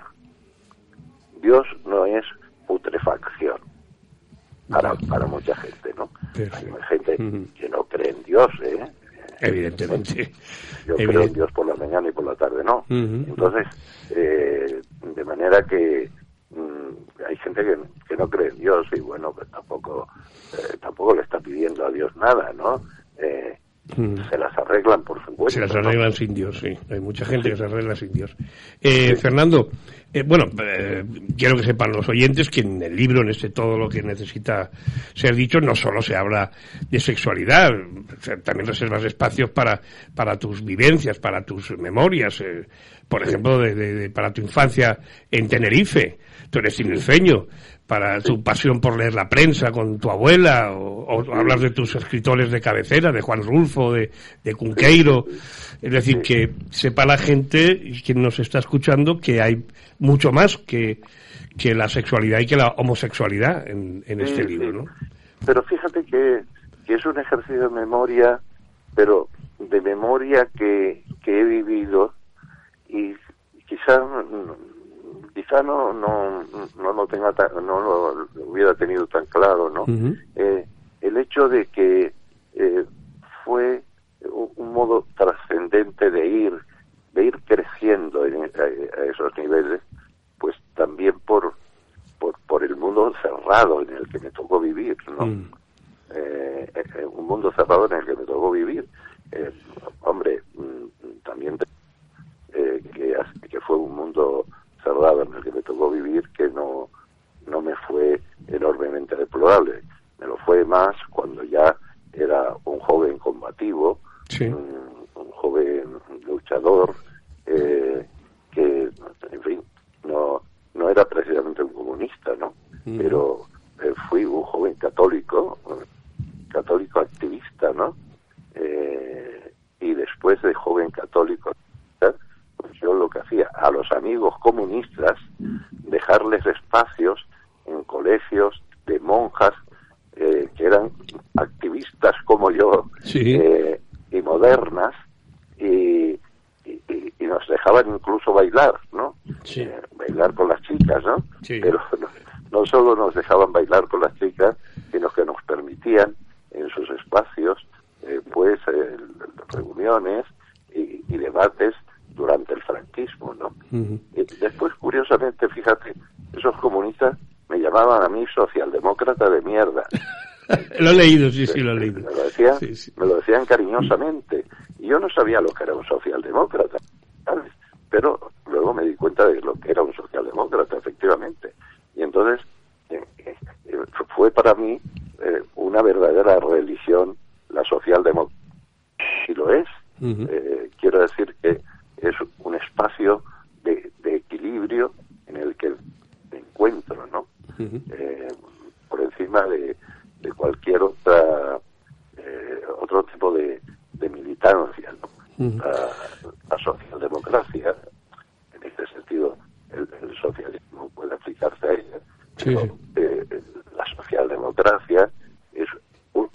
Dios no es putrefacción para, uh-huh. para mucha gente, ¿no? Perfecto. Hay gente uh-huh. que no cree en Dios, ¿eh? Evidentemente. Yo Evidente. creo en Dios por la mañana y por la tarde no. Uh-huh. Entonces, eh, de manera que mmm, hay gente que, que no cree en Dios y bueno, pues tampoco eh, tampoco le está pidiendo a Dios nada, ¿no? Eh, uh-huh. Se las arreglan por supuesto. Se las arreglan, ¿no?, sin Dios, sí. Hay mucha gente sí. que se arregla sin Dios. Eh, sí. Fernando, eh, bueno, eh, quiero que sepan los oyentes que en el libro, en este todo lo que necesita ser dicho, no solo se habla de sexualidad, o sea, también reservas espacios para para tus vivencias, para tus memorias, eh, por ejemplo, de, de, de, para tu infancia en Tenerife. Tú eres tinerfeño, para tu pasión por leer la prensa con tu abuela, o, o hablas de tus escritores de cabecera, de Juan Rulfo, de, de Cunqueiro. Es decir, que sepa la gente, quien nos está escuchando, que hay mucho más que, que la sexualidad y que la homosexualidad en, en este sí, libro, ¿no? Pero fíjate que, que es un ejercicio de memoria, pero de memoria que, que he vivido y quizás quizá no no no lo tenga tan, no lo hubiera tenido tan claro, ¿no? Uh-huh. Eh, el hecho de que eh, fue un, un modo trascendente de ir de ir creciendo en, a, a esos niveles, pues también por por por el mundo cerrado en el que me tocó vivir, ¿no? Uh-huh. Eh, eh, un mundo cerrado en el que me tocó vivir. Eh, hombre, también eh, que, que fue un mundo cerrado en el que me tocó vivir, que no no me fue enormemente deplorable. Me lo fue más cuando ya era un joven combativo, sí. un, un joven luchador, eh, que, en fin, no no era precisamente un comunista, ¿no? Mm. Pero eh, fui un joven católico, católico activista, ¿no? Eh, y después de joven católico, pues yo lo que hacía a los amigos comunistas, dejarles espacios en colegios de monjas eh, que eran activistas como yo, sí. eh, y modernas, y, y, y nos dejaban incluso bailar, ¿no? Sí. Eh, bailar con las chicas, ¿no? Sí. Pero no, no solo nos dejaban bailar con las chicas, sino que nos permitían en sus espacios eh, pues eh, reuniones y, y debates durante el franquismo, ¿no? Uh-huh. Y después, curiosamente, fíjate, esos comunistas me llamaban a mí socialdemócrata de mierda. Lo he leído, sí, sí, lo he leído. Me lo decían, sí, sí. me lo decían cariñosamente. Y yo no sabía lo que era un socialdemócrata, ¿sabes? Pero luego me di cuenta de lo que era un socialdemócrata, efectivamente. Y entonces eh, eh, fue para mí eh, una verdadera religión la socialdemocracia. Y lo es. Uh-huh. Eh, quiero decir que es un espacio de, de equilibrio en el que me encuentro, ¿no? Uh-huh. Eh, por encima de, de cualquier otra eh, otro tipo de, de militancia, ¿no? Uh-huh. La, la socialdemocracia, en este sentido, el, el socialismo puede aplicarse a ella, sí, pero sí. Eh, la socialdemocracia es un,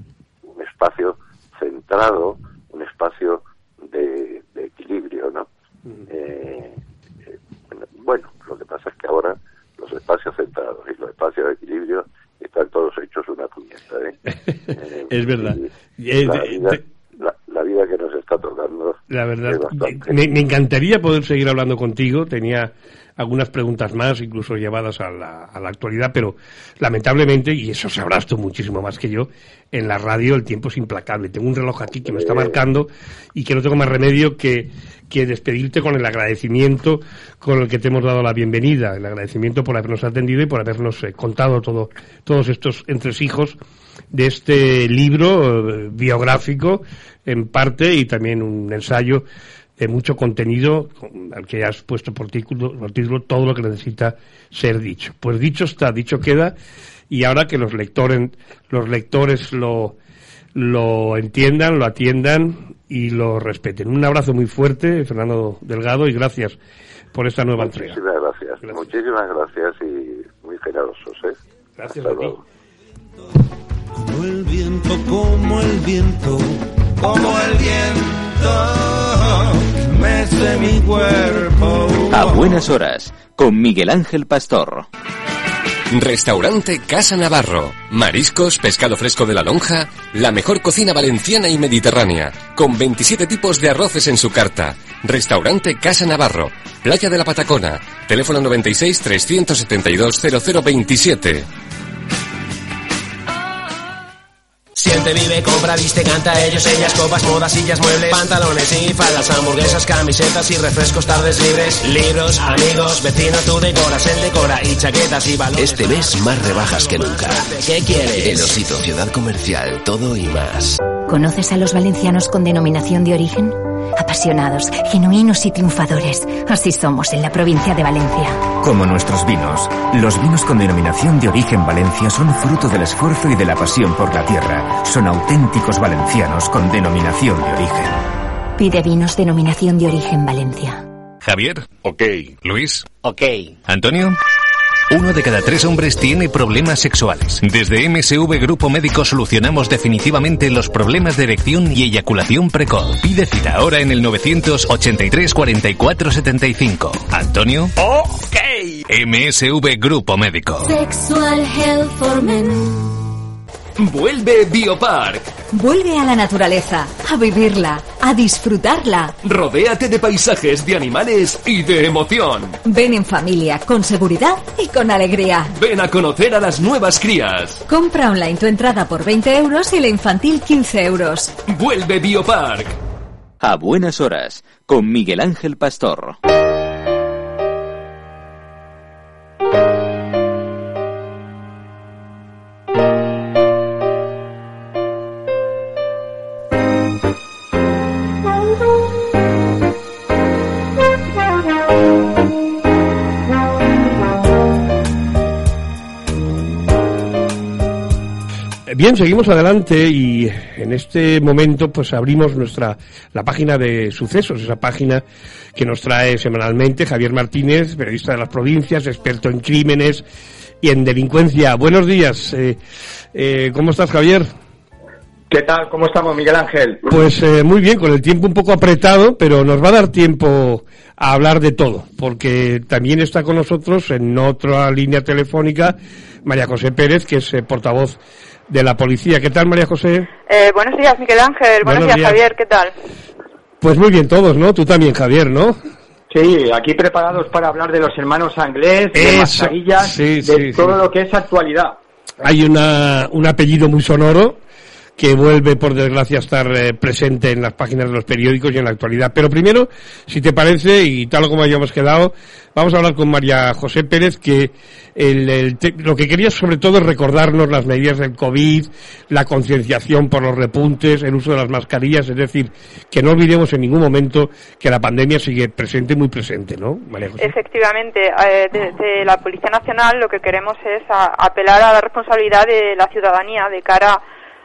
un espacio centrado, un espacio de, de equilibrio, ¿no? Uh-huh. Eh, eh, bueno, lo que pasa es que ahora los espacios centrados y los espacios de equilibrio están todos hechos una puñeta, ¿eh? eh es verdad. Eh, la, vida, te... la, la vida que nos está tocando. La verdad, me, me encantaría poder seguir hablando contigo. Tenía algunas preguntas más, incluso llevadas a la, a la actualidad, pero lamentablemente, y eso sabrás tú muchísimo más que yo, en la radio el tiempo es implacable. Tengo un reloj aquí que me está marcando y que no tengo más remedio que, que despedirte con el agradecimiento con el que te hemos dado la bienvenida, el agradecimiento por habernos atendido y por habernos eh, contado todo, todos estos entresijos de este libro eh, biográfico en parte y también un ensayo de mucho contenido al que has puesto por título, por título todo lo que necesita ser dicho. Pues dicho está, dicho queda, y ahora que los lectores los lectores lo lo entiendan, lo atiendan y lo respeten. Un abrazo muy fuerte, Fernando Delgado, y gracias por esta nueva Muchísimas entrega. Gracias. gracias. Muchísimas gracias y muy generosos, ¿eh? Gracias a ti. Como el viento, como el viento, como el viento, mece mi cuerpo. A buenas horas, con Miguel Ángel Pastor. Restaurante Casa Navarro. Mariscos, pescado fresco de la lonja, la mejor cocina valenciana y mediterránea, con veintisiete tipos de arroces en su carta. Restaurante Casa Navarro, Playa de la Patacona, teléfono noventa y seis, trescientos setenta y dos, cero cero veintisiete. Siente, vive, compra, viste, canta, ellos, ellas, copas, modas, sillas, muebles, pantalones y faldas, hamburguesas, camisetas y refrescos, tardes libres, libros, amigos, vecinos, tú decoras, él decora y chaquetas y balones. Este mes más rebajas que nunca. ¿Qué quieres? El Osito, Ciudad Comercial, todo y más. ¿Conoces a los valencianos con denominación de origen? Apasionados, genuinos y triunfadores. Así somos en la provincia de Valencia. Como nuestros vinos, los vinos con denominación de origen Valencia son fruto del esfuerzo y de la pasión por la tierra. Son auténticos valencianos con denominación de origen. Pide vinos denominación de origen Valencia. Javier. Ok. Luis. Ok. Antonio. Uno de cada tres hombres tiene problemas sexuales. Desde M S V Grupo Médico solucionamos definitivamente los problemas de erección y eyaculación precoz. Pide cita ahora en el novecientos ochenta y tres, cuarenta y cuatro, setenta y cinco. Antonio. Ok. M S V Grupo Médico. Sexual Health for Men. Vuelve Biopark. Vuelve a la naturaleza, a vivirla, a disfrutarla. Rodéate de paisajes, de animales y de emoción. Ven en familia, con seguridad y con alegría. Ven a conocer a las nuevas crías. Compra online tu entrada por veinte euros y la infantil quince euros. Vuelve Biopark. A buenas horas, con Miguel Ángel Pastor. Bien, seguimos adelante y en este momento pues abrimos nuestra la página de sucesos, esa página que nos trae semanalmente Javier Martínez, periodista de las provincias, experto en crímenes y en delincuencia. Buenos días, eh, eh, ¿cómo estás, Javier? ¿Qué tal? ¿Cómo estamos, Miguel Ángel? Pues eh, muy bien, con el tiempo un poco apretado, pero nos va a dar tiempo a hablar de todo, porque también está con nosotros en otra línea telefónica María José Pérez, que es eh, portavoz de la policía. ¿Qué tal, María José? Eh, buenos días, Miguel Ángel. Buenos, buenos días, días, Javier. ¿Qué tal? Pues muy bien todos, ¿no? Tú también, Javier, ¿no? Sí, aquí preparados para hablar de los hermanos Anglés, de Eso, mascarillas, sí, de sí, todo sí. lo que es actualidad. Hay una un apellido muy sonoro que vuelve, por desgracia, a estar eh, presente en las páginas de los periódicos y en la actualidad. Pero primero, si te parece, y tal como hayamos quedado, vamos a hablar con María José Pérez, que el, el te, lo que quería sobre todo es recordarnos las medidas del COVID, la concienciación por los repuntes, el uso de las mascarillas, es decir, que no olvidemos en ningún momento que la pandemia sigue presente, muy presente, ¿no, María José? Efectivamente, eh, desde la Policía Nacional lo que queremos es a, apelar a la responsabilidad de la ciudadanía de cara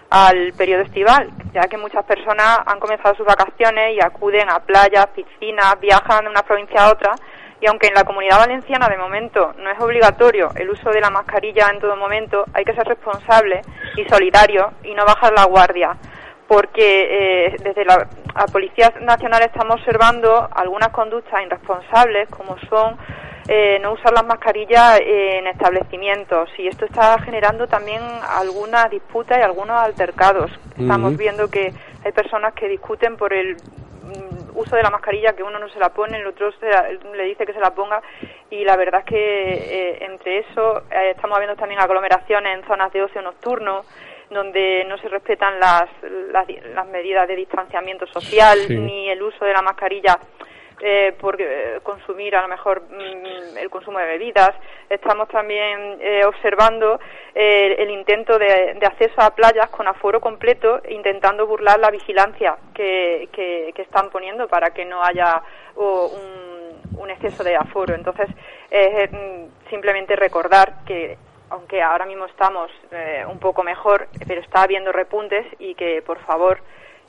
al periodo estival, ya que muchas personas han comenzado sus vacaciones y acuden a playas, piscinas, viajan de una provincia a otra, y aunque en la Comunidad Valenciana de momento no es obligatorio el uso de la mascarilla en todo momento, hay que ser responsable y solidario y no bajar la guardia, porque eh, desde la, la Policía Nacional estamos observando algunas conductas irresponsables, como son Eh, no usar las mascarillas en establecimientos, y esto está generando también algunas disputas y algunos altercados. Estamos uh-huh. viendo que hay personas que discuten por el mm, uso de la mascarilla, que uno no se la pone, el otro se la, le dice que se la ponga, y la verdad es que eh, entre eso eh, estamos viendo también aglomeraciones en zonas de ocio nocturno, donde no se respetan las, las, las medidas de distanciamiento social, sí. ni el uso de la mascarilla Eh, por eh, consumir a lo mejor mm, el consumo de bebidas. Estamos también eh, observando eh, el intento de, de acceso a playas con aforo completo, intentando burlar la vigilancia que, que, que están poniendo para que no haya oh, un, un exceso de aforo. Entonces, eh, simplemente recordar que aunque ahora mismo estamos eh, un poco mejor, pero está habiendo repuntes, y que por favor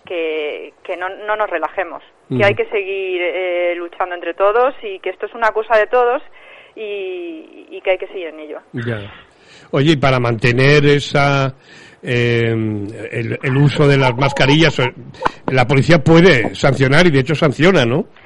que, que no, no nos relajemos, que mm. hay que seguir eh, luchando entre todos, y que esto es una cosa de todos, y, y que hay que seguir en ello. Ya. Oye, y para mantener esa eh, el, el uso de las mascarillas, la policía puede sancionar, y de hecho sanciona, ¿no?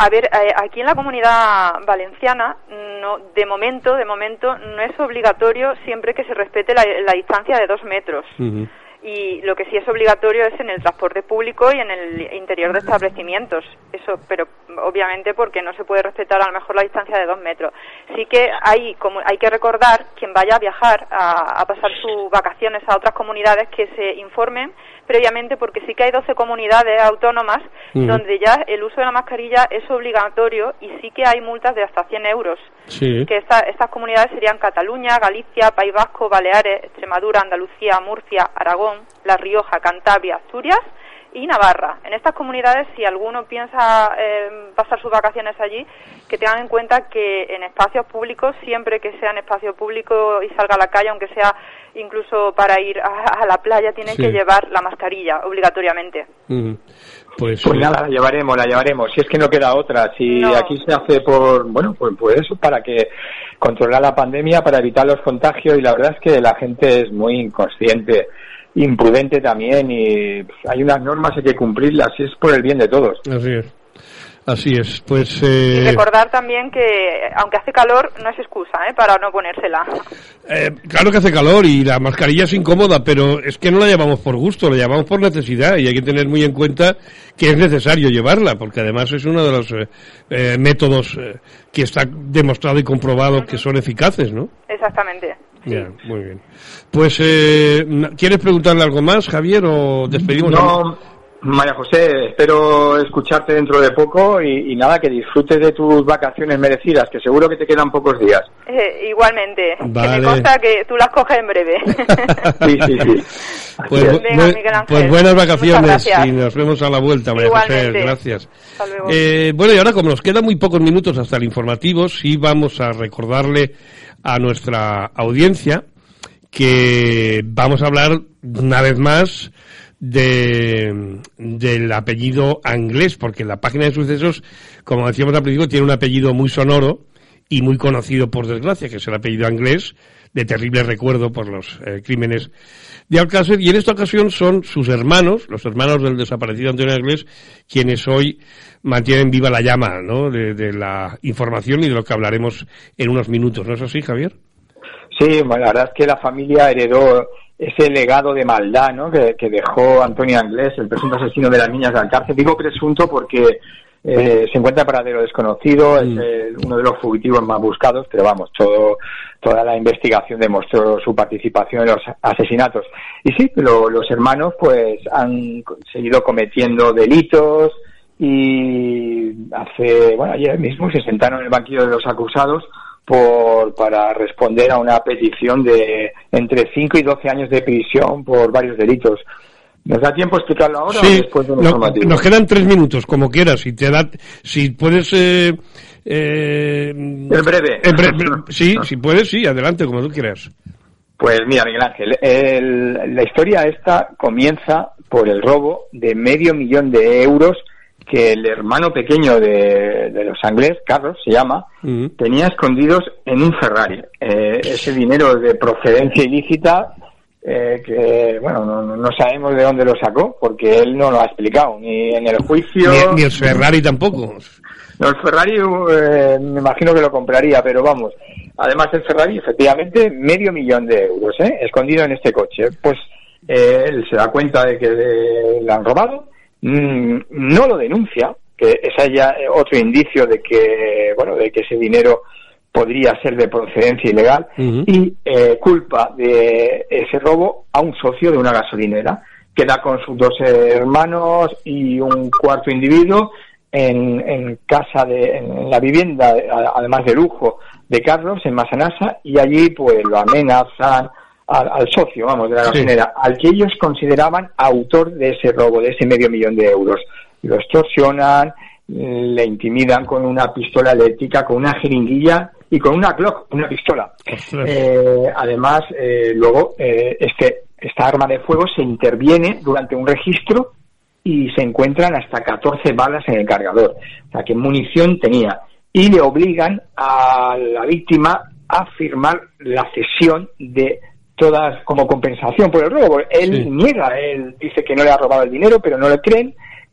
A ver, eh, aquí en la Comunidad Valenciana, no, de momento, de momento, no es obligatorio siempre que se respete la, la distancia de dos metros. Uh-huh. Y lo que sí es obligatorio es en el transporte público y en el interior de establecimientos. Eso, pero obviamente porque no se puede respetar a lo mejor la distancia de dos metros. Sí que hay, como hay que recordar, quien vaya a viajar a, a pasar sus vacaciones a otras comunidades, que se informen previamente, porque sí que hay doce comunidades autónomas uh-huh. donde ya el uso de la mascarilla es obligatorio y sí que hay multas de hasta cien euros. Sí. Que esta, estas comunidades serían Cataluña, Galicia, País Vasco, Baleares, Extremadura, Andalucía, Murcia, Aragón, La Rioja, Cantabria, Asturias y Navarra. En estas comunidades, si alguno piensa eh, pasar sus vacaciones allí, que tengan en cuenta que en espacios públicos, siempre que sea en espacio público y salga a la calle, aunque sea incluso para ir a, a la playa, tienen sí. que llevar la mascarilla obligatoriamente. Mm. Pues, pues nada, la llevaremos, la llevaremos. Si es que no queda otra. Si no. Aquí se hace por, bueno, pues, pues eso, para que controlar la pandemia, para evitar los contagios, y la verdad es que la gente es muy inconsciente, imprudente también, y pues, hay unas normas, hay que cumplirlas, y es por el bien de todos. Así es. Así es, pues... Eh... Y recordar también que, aunque hace calor, no es excusa, ¿eh?, para no ponérsela. Eh, claro que hace calor y la mascarilla es incómoda, pero es que no la llevamos por gusto, la llevamos por necesidad, y hay que tener muy en cuenta que es necesario llevarla, porque además es uno de los eh, eh, métodos eh, que está demostrado y comprobado uh-huh. que son eficaces, ¿no? Exactamente. Sí. Ya, muy bien. Pues, eh, ¿quieres preguntarle algo más, Javier, o despedimos? No, María José, espero escucharte dentro de poco y, y nada, que disfrutes de tus vacaciones merecidas, que seguro que te quedan pocos días. Eh, igualmente, vale. Que me consta que tú las coges en breve. Sí, sí, sí. Pues, Venga, bu- Miguel Ángel, pues buenas vacaciones y nos vemos a la vuelta, María José, gracias. Hasta luego. Eh, bueno, y ahora, como nos quedan muy pocos minutos hasta el informativo, sí vamos a recordarle a nuestra audiencia que vamos a hablar una vez más de del apellido Anglés, porque la página de sucesos, como decíamos al principio, tiene un apellido muy sonoro y muy conocido, por desgracia, que es el apellido Anglés, de terrible recuerdo por los eh, crímenes de Alcácer, y en esta ocasión son sus hermanos, los hermanos del desaparecido Antonio Anglés, quienes hoy mantienen viva la llama, ¿no?, de, de la información y de lo que hablaremos en unos minutos. ¿No es así, Javier? Sí, bueno, la verdad es que la familia heredó ese legado de maldad, ¿no?, que, que dejó Antonio Anglés, el presunto asesino de las niñas de Alcácer. Digo presunto porque eh, se encuentra en paradero desconocido, mm. es eh, uno de los fugitivos más buscados, pero vamos, todo toda la investigación demostró su participación en los asesinatos. Y sí, lo, los hermanos pues han seguido cometiendo delitos, y hace, bueno, ayer mismo se sentaron en el banquillo de los acusados por para responder a una petición de entre cinco y doce años de prisión por varios delitos. ¿Nos da tiempo a explicarlo ahora sí, o después de un no, informativo? Nos quedan tres minutos, como quieras. Si te da, si puedes... Eh, eh, en breve. En breve. Sí, si puedes, sí, adelante, como tú quieras. Pues mira, Miguel Ángel, el, la historia esta comienza por el robo de medio millón de euros que el hermano pequeño de, de los Anglés, Carlos se llama, uh-huh. tenía escondidos en un Ferrari. Eh, ese dinero de procedencia ilícita, eh, que bueno, no, no sabemos de dónde lo sacó, porque él no lo ha explicado, ni en el juicio... Ni, ni el Ferrari tampoco. No, el Ferrari eh, me imagino que lo compraría, pero vamos, además el Ferrari, efectivamente, medio millón de euros, ¿eh?, escondido en este coche. Pues eh, él se da cuenta de que le, le han robado, no lo denuncia, que es ya otro indicio de que, bueno, de que ese dinero podría ser de procedencia ilegal, uh-huh. y eh, culpa de ese robo a un socio de una gasolinera. Queda con sus dos hermanos y un cuarto individuo en, en casa de, en la vivienda, además de lujo, de Carlos, en Masanasa, y allí pues lo amenazan Al, al socio, vamos, de la gasolinera, sí. al que ellos consideraban autor de ese robo, de ese medio millón de euros. Lo extorsionan, le intimidan con una pistola eléctrica, con una jeringuilla y con una Glock, una pistola. Eh, además, eh, luego, eh, este esta arma de fuego se interviene durante un registro y se encuentran hasta catorce balas en el cargador. O sea, que munición tenía. Y le obligan a la víctima a firmar la cesión de todas como compensación por el robo. Él sí. niega, él dice que no le ha robado el dinero, pero no le creen,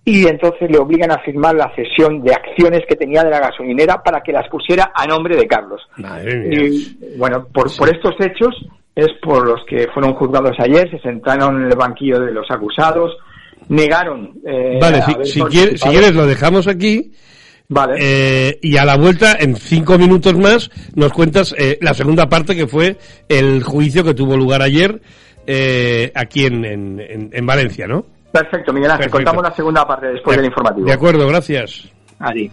y entonces le obligan a firmar la cesión de acciones que tenía de la gasolinera para que las pusiera a nombre de Carlos. Madre mía. Y bueno, por, por estos hechos es por los que fueron juzgados ayer, se sentaron en el banquillo de los acusados, negaron... Eh, vale, si, si, quieres, si quieres lo dejamos aquí. Vale. Eh, y a la vuelta, en cinco minutos más, nos cuentas eh, la segunda parte, que fue el juicio que tuvo lugar ayer eh, aquí en, en, en Valencia, ¿no? Perfecto, Miguel Ángel. Perfecto. Contamos la segunda parte después de, del informativo. De acuerdo, gracias. Allí.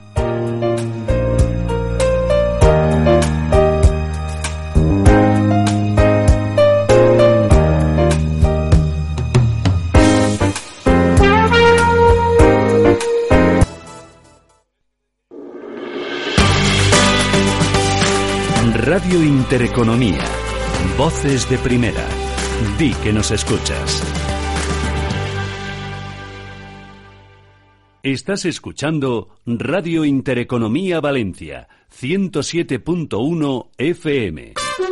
Radio Intereconomía. Voces de primera. Di que nos escuchas. Estás escuchando Radio Intereconomía Valencia, ciento siete punto uno F M.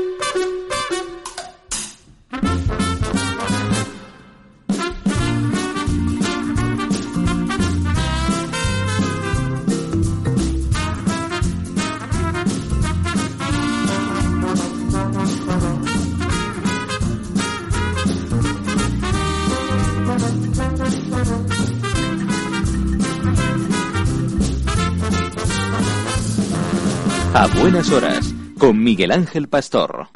A buenas horas, con Miguel Ángel Pastor.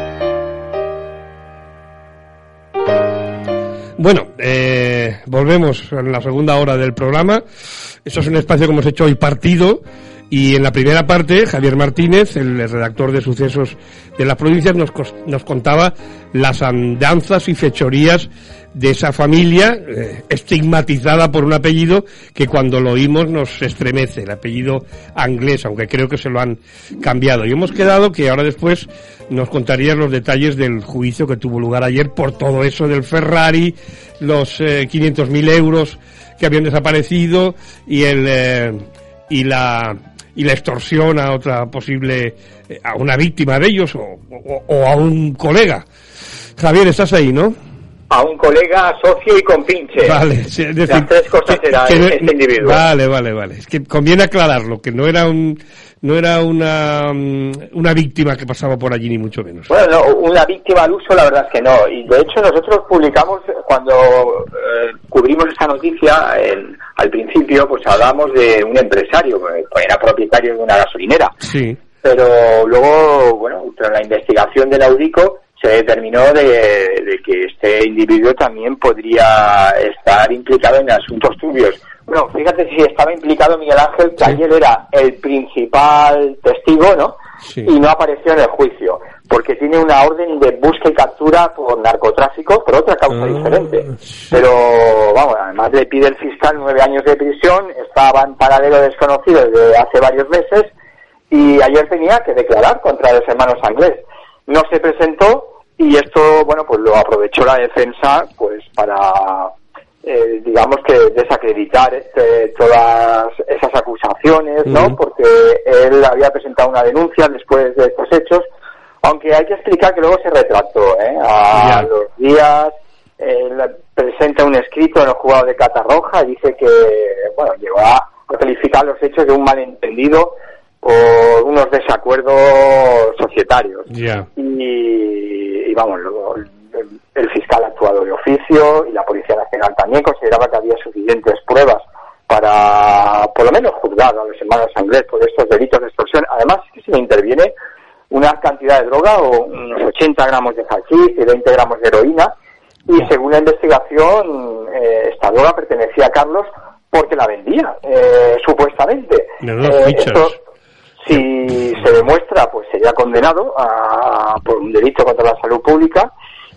Bueno, eh, volvemos en la segunda hora del programa. Eso es un espacio que hemos hecho hoy partido. Y en la primera parte, Javier Martínez, el redactor de Sucesos de las Provincias, nos, nos contaba las andanzas y fechorías de esa familia eh, estigmatizada por un apellido que cuando lo oímos nos estremece, el apellido Anglés, aunque creo que se lo han cambiado. Y hemos quedado que ahora después nos contarías los detalles del juicio que tuvo lugar ayer por todo eso del Ferrari, los eh, quinientos mil euros que habían desaparecido y el eh, y la y la extorsión a otra posible, a una víctima de ellos o, o, o a un colega. Javier, estás ahí, ¿no? A un colega, socio y compinche. Vale, sí, es decir, las tres cosas que, era que, este que, individuo. Vale, vale, vale. Es que conviene aclararlo, que no era un, no era una, una víctima que pasaba por allí, ni mucho menos. Bueno, no, una víctima al uso, la verdad es que no. Y de hecho nosotros publicamos, cuando eh, cubrimos esta noticia, en, al principio, pues hablamos de un empresario, que era propietario de una gasolinera. Sí. Pero luego, bueno, tras la investigación del Audico, se determinó de, de que este individuo también podría estar implicado en asuntos turbios. Bueno, fíjate si estaba implicado Miguel Ángel, que sí. Ayer era el principal testigo, ¿no? Sí. Y no apareció en el juicio, porque tiene una orden de búsqueda y captura por narcotráfico, por otra causa ah, diferente. Sí. Pero, vamos, además le pide el fiscal nueve años de prisión, estaba en paradero desconocido desde hace varios meses, y ayer tenía que declarar contra los hermanos Anglés. No se presentó y esto, bueno, pues lo aprovechó la defensa pues para, eh, digamos que desacreditar este, todas esas acusaciones, ¿no? Uh-huh. Porque él había presentado una denuncia después de estos hechos, aunque hay que explicar que luego se retractó, ¿eh? A yeah. los días, él presenta un escrito en el juzgado de Catarroja y dice que, bueno, llegó a calificar los hechos de un malentendido por unos desacuerdos societarios. Yeah. Y, y vamos, luego el, el fiscal ha actuado de oficio y la Policía Nacional también consideraba que había suficientes pruebas para, por lo menos, juzgar a los hermanos Anglés por estos delitos de extorsión. Además, es que se le interviene una cantidad de droga, o unos ochenta gramos de hachís y veinte gramos de heroína, y según la investigación, eh, esta droga pertenecía a Carlos porque la vendía, eh, supuestamente. No, no, eh, esto, si se demuestra, pues sería condenado a, por un delito contra la salud pública,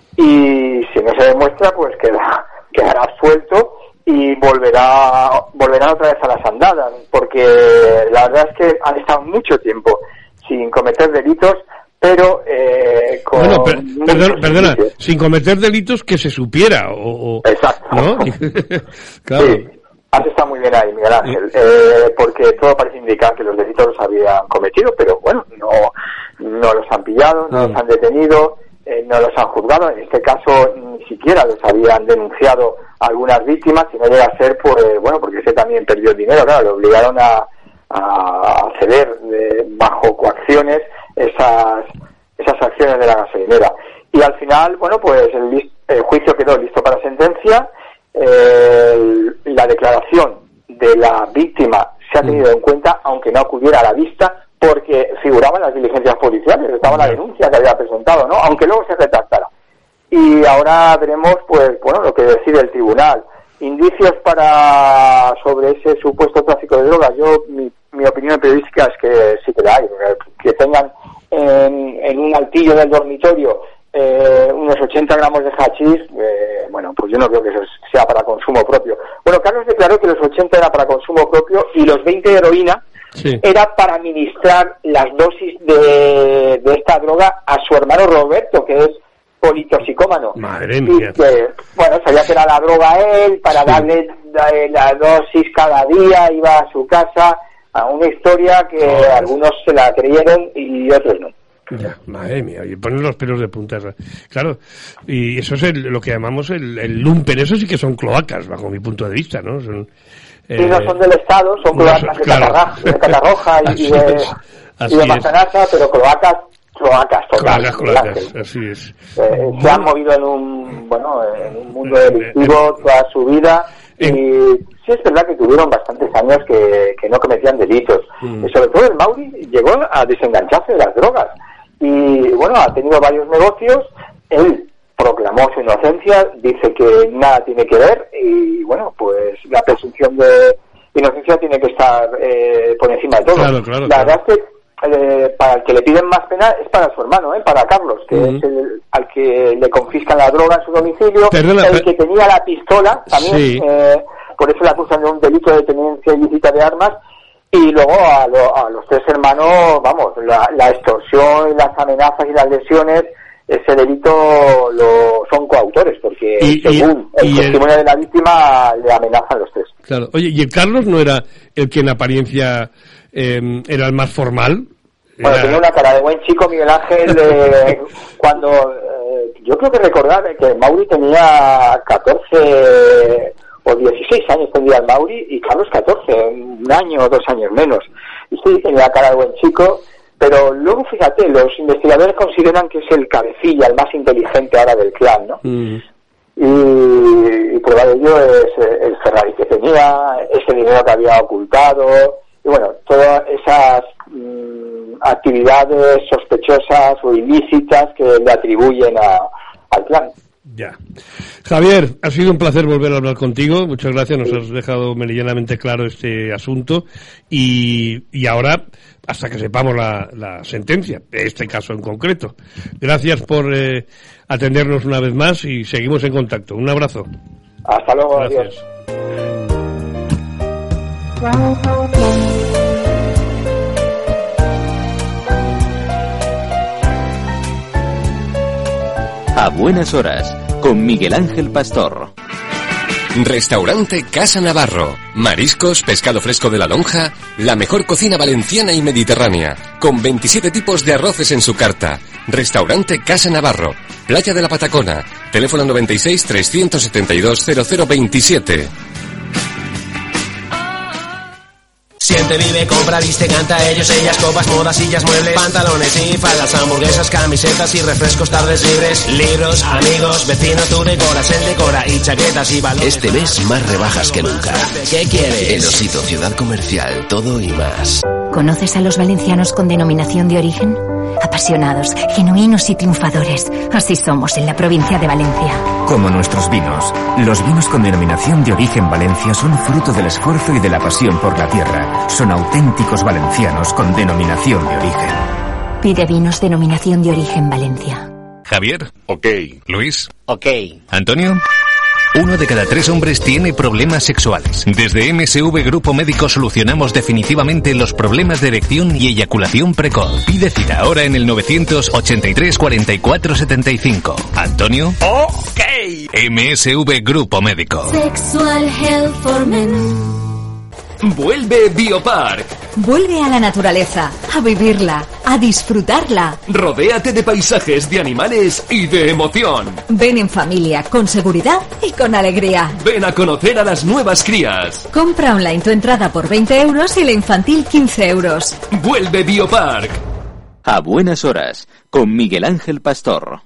y si no se demuestra, pues queda, quedará absuelto y volverá volverá otra vez a las andadas, porque la verdad es que han estado mucho tiempo sin cometer delitos, pero eh, con... Bueno, per, perdona, perdona, sin cometer delitos que se supiera, o... o Exacto. ¿no? Claro. Sí. Has estado muy bien ahí, Miguel Ángel, eh, porque todo parece indicar que los delitos los habían cometido, pero bueno, no, no los han pillado, no los han detenido, eh, no los han juzgado. En este caso ni siquiera los habían denunciado algunas víctimas, y no llega a ser por, eh, bueno, porque ese también perdió el dinero, claro, le obligaron a, a ceder de, bajo coacciones esas, esas acciones de la gasolinera. Y al final, bueno, pues el, el juicio quedó listo para sentencia. Eh, la declaración de la víctima se ha tenido en cuenta, aunque no acudiera a la vista, porque figuraban las diligencias policiales, estaba la denuncia que había presentado, ¿no? Aunque luego se retractara. Y ahora veremos, pues, bueno, lo que decide el tribunal. Indicios para sobre ese supuesto tráfico de drogas. Yo, mi, mi opinión periodística es que sí que la hay. Que tengan en, en un altillo del dormitorio eh, unos ochenta gramos de hachís, eh, bueno, pues yo no creo que eso sea para consumo propio. Bueno, Carlos declaró que los ochenta era para consumo propio y los veinte de heroína sí. era para administrar las dosis de, de esta droga a su hermano Roberto, que es politoxicómano. Madre mía. Y que, bueno, sabía que era la droga a él, para sí. darle la, la dosis cada día, iba a su casa, a una historia que oh. algunos se la creyeron y otros no. Ya, madre mía, y ponen los pelos de punta. Claro, y eso es el, lo que llamamos el, el lumpen, eso sí que son cloacas, bajo mi punto de vista, ¿no? Son, eh, sí, no son del Estado, son cloacas no, de, claro. Catarra, de Catarroja y, y de, y de Mazanasa, pero cloacas, cloacas totales. Cloacas, cloacas, así es. Eh, bueno. Se han movido en un, bueno, en un mundo delictivo toda su vida. Y sí es verdad que tuvieron bastantes años que, que no cometían delitos. Mm. Y sobre todo el Mauri llegó a desengancharse de las drogas. Y bueno, ha tenido varios negocios. Él proclamó su inocencia, dice que nada tiene que ver. Y bueno, pues la presunción de inocencia tiene que estar eh, por encima de todo. Claro, claro, la claro. verdad es que eh, para el que le piden más pena es para su hermano, ¿eh? Para Carlos, que mm. es el al que le confiscan la droga en su domicilio. Perdona, el per... que tenía la pistola también, sí. eh, por eso le acusan de un delito de tenencia ilícita de armas. Y luego a, lo, a los tres hermanos, vamos, la, la extorsión, las amenazas y las lesiones, ese delito lo son coautores, porque y, según y, el y testimonio el... de la víctima le amenazan los tres. Claro. Oye, ¿y el Carlos no era el que en apariencia eh, era el más formal? Bueno, era... tenía una cara de buen chico, Miguel Ángel, eh, cuando eh, yo creo que recordar que Mauri tenía catorce o dieciséis años tendría el Mauri y Carlos catorce, un año o dos años menos. Y sí, tenía cara de buen chico, pero luego fíjate, los investigadores consideran que es el cabecilla, el más inteligente ahora del clan, ¿no? Mm. Y, y prueba de ello es el Ferrari que tenía, ese dinero que había ocultado, y bueno, todas esas mmm, actividades sospechosas o ilícitas que le atribuyen a, al clan. Ya. Javier, ha sido un placer volver a hablar contigo. Muchas gracias, nos has dejado meridianamente claro este asunto. Y, y ahora, hasta que sepamos la, la sentencia, este caso en concreto. Gracias por eh, atendernos una vez más y seguimos en contacto. Un abrazo. Hasta luego, gracias. Adiós. A buenas horas, con Miguel Ángel Pastor. Restaurante Casa Navarro. Mariscos, pescado fresco de la lonja, la mejor cocina valenciana y mediterránea, con veintisiete tipos de arroces en su carta. Restaurante Casa Navarro, Playa de la Patacona. Teléfono noventa y seis, trescientos setenta y dos, cero cero veintisiete. Siente, vive, compra, viste, canta, ellos, ellas, copas, modas, sillas, muebles, pantalones y faldas, hamburguesas, camisetas y refrescos, tardes libres, libros, amigos, vecinos, tú decoras, él decora y chaquetas y balones. Este mes más rebajas que nunca. ¿Qué quieres? El Osito Ciudad Comercial, todo y más. ¿Conoces a los valencianos con denominación de origen? Apasionados, genuinos y triunfadores. Así somos en la provincia de Valencia. Como nuestros vinos, los vinos con denominación de origen Valencia son fruto del esfuerzo y de la pasión por la tierra. Son auténticos valencianos con denominación de origen. Pide vinos denominación de origen Valencia. Javier. Ok. Luis. Ok. Antonio. Uno de cada tres hombres tiene problemas sexuales. Desde M S V Grupo Médico solucionamos definitivamente los problemas de erección y eyaculación precoz. Pide cita ahora en el novecientos ochenta y tres cuarenta y cuatro setenta y cinco. Antonio. Ok. M S V Grupo Médico. Sexual Health for Men. Vuelve Biopark. Vuelve a la naturaleza, a vivirla, a disfrutarla. Rodéate de paisajes, de animales y de emoción. Ven en familia, con seguridad y con alegría. Ven a conocer a las nuevas crías. Compra online tu entrada por veinte euros y la infantil quince euros. Vuelve Biopark. A buenas horas, con Miguel Ángel Pastor.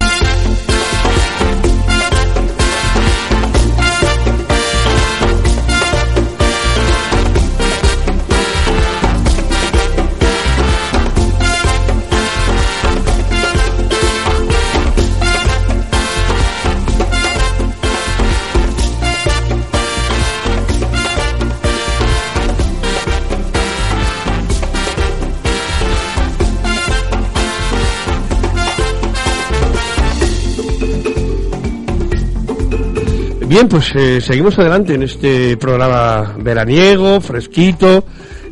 Bien, pues eh, seguimos adelante en este programa veraniego, fresquito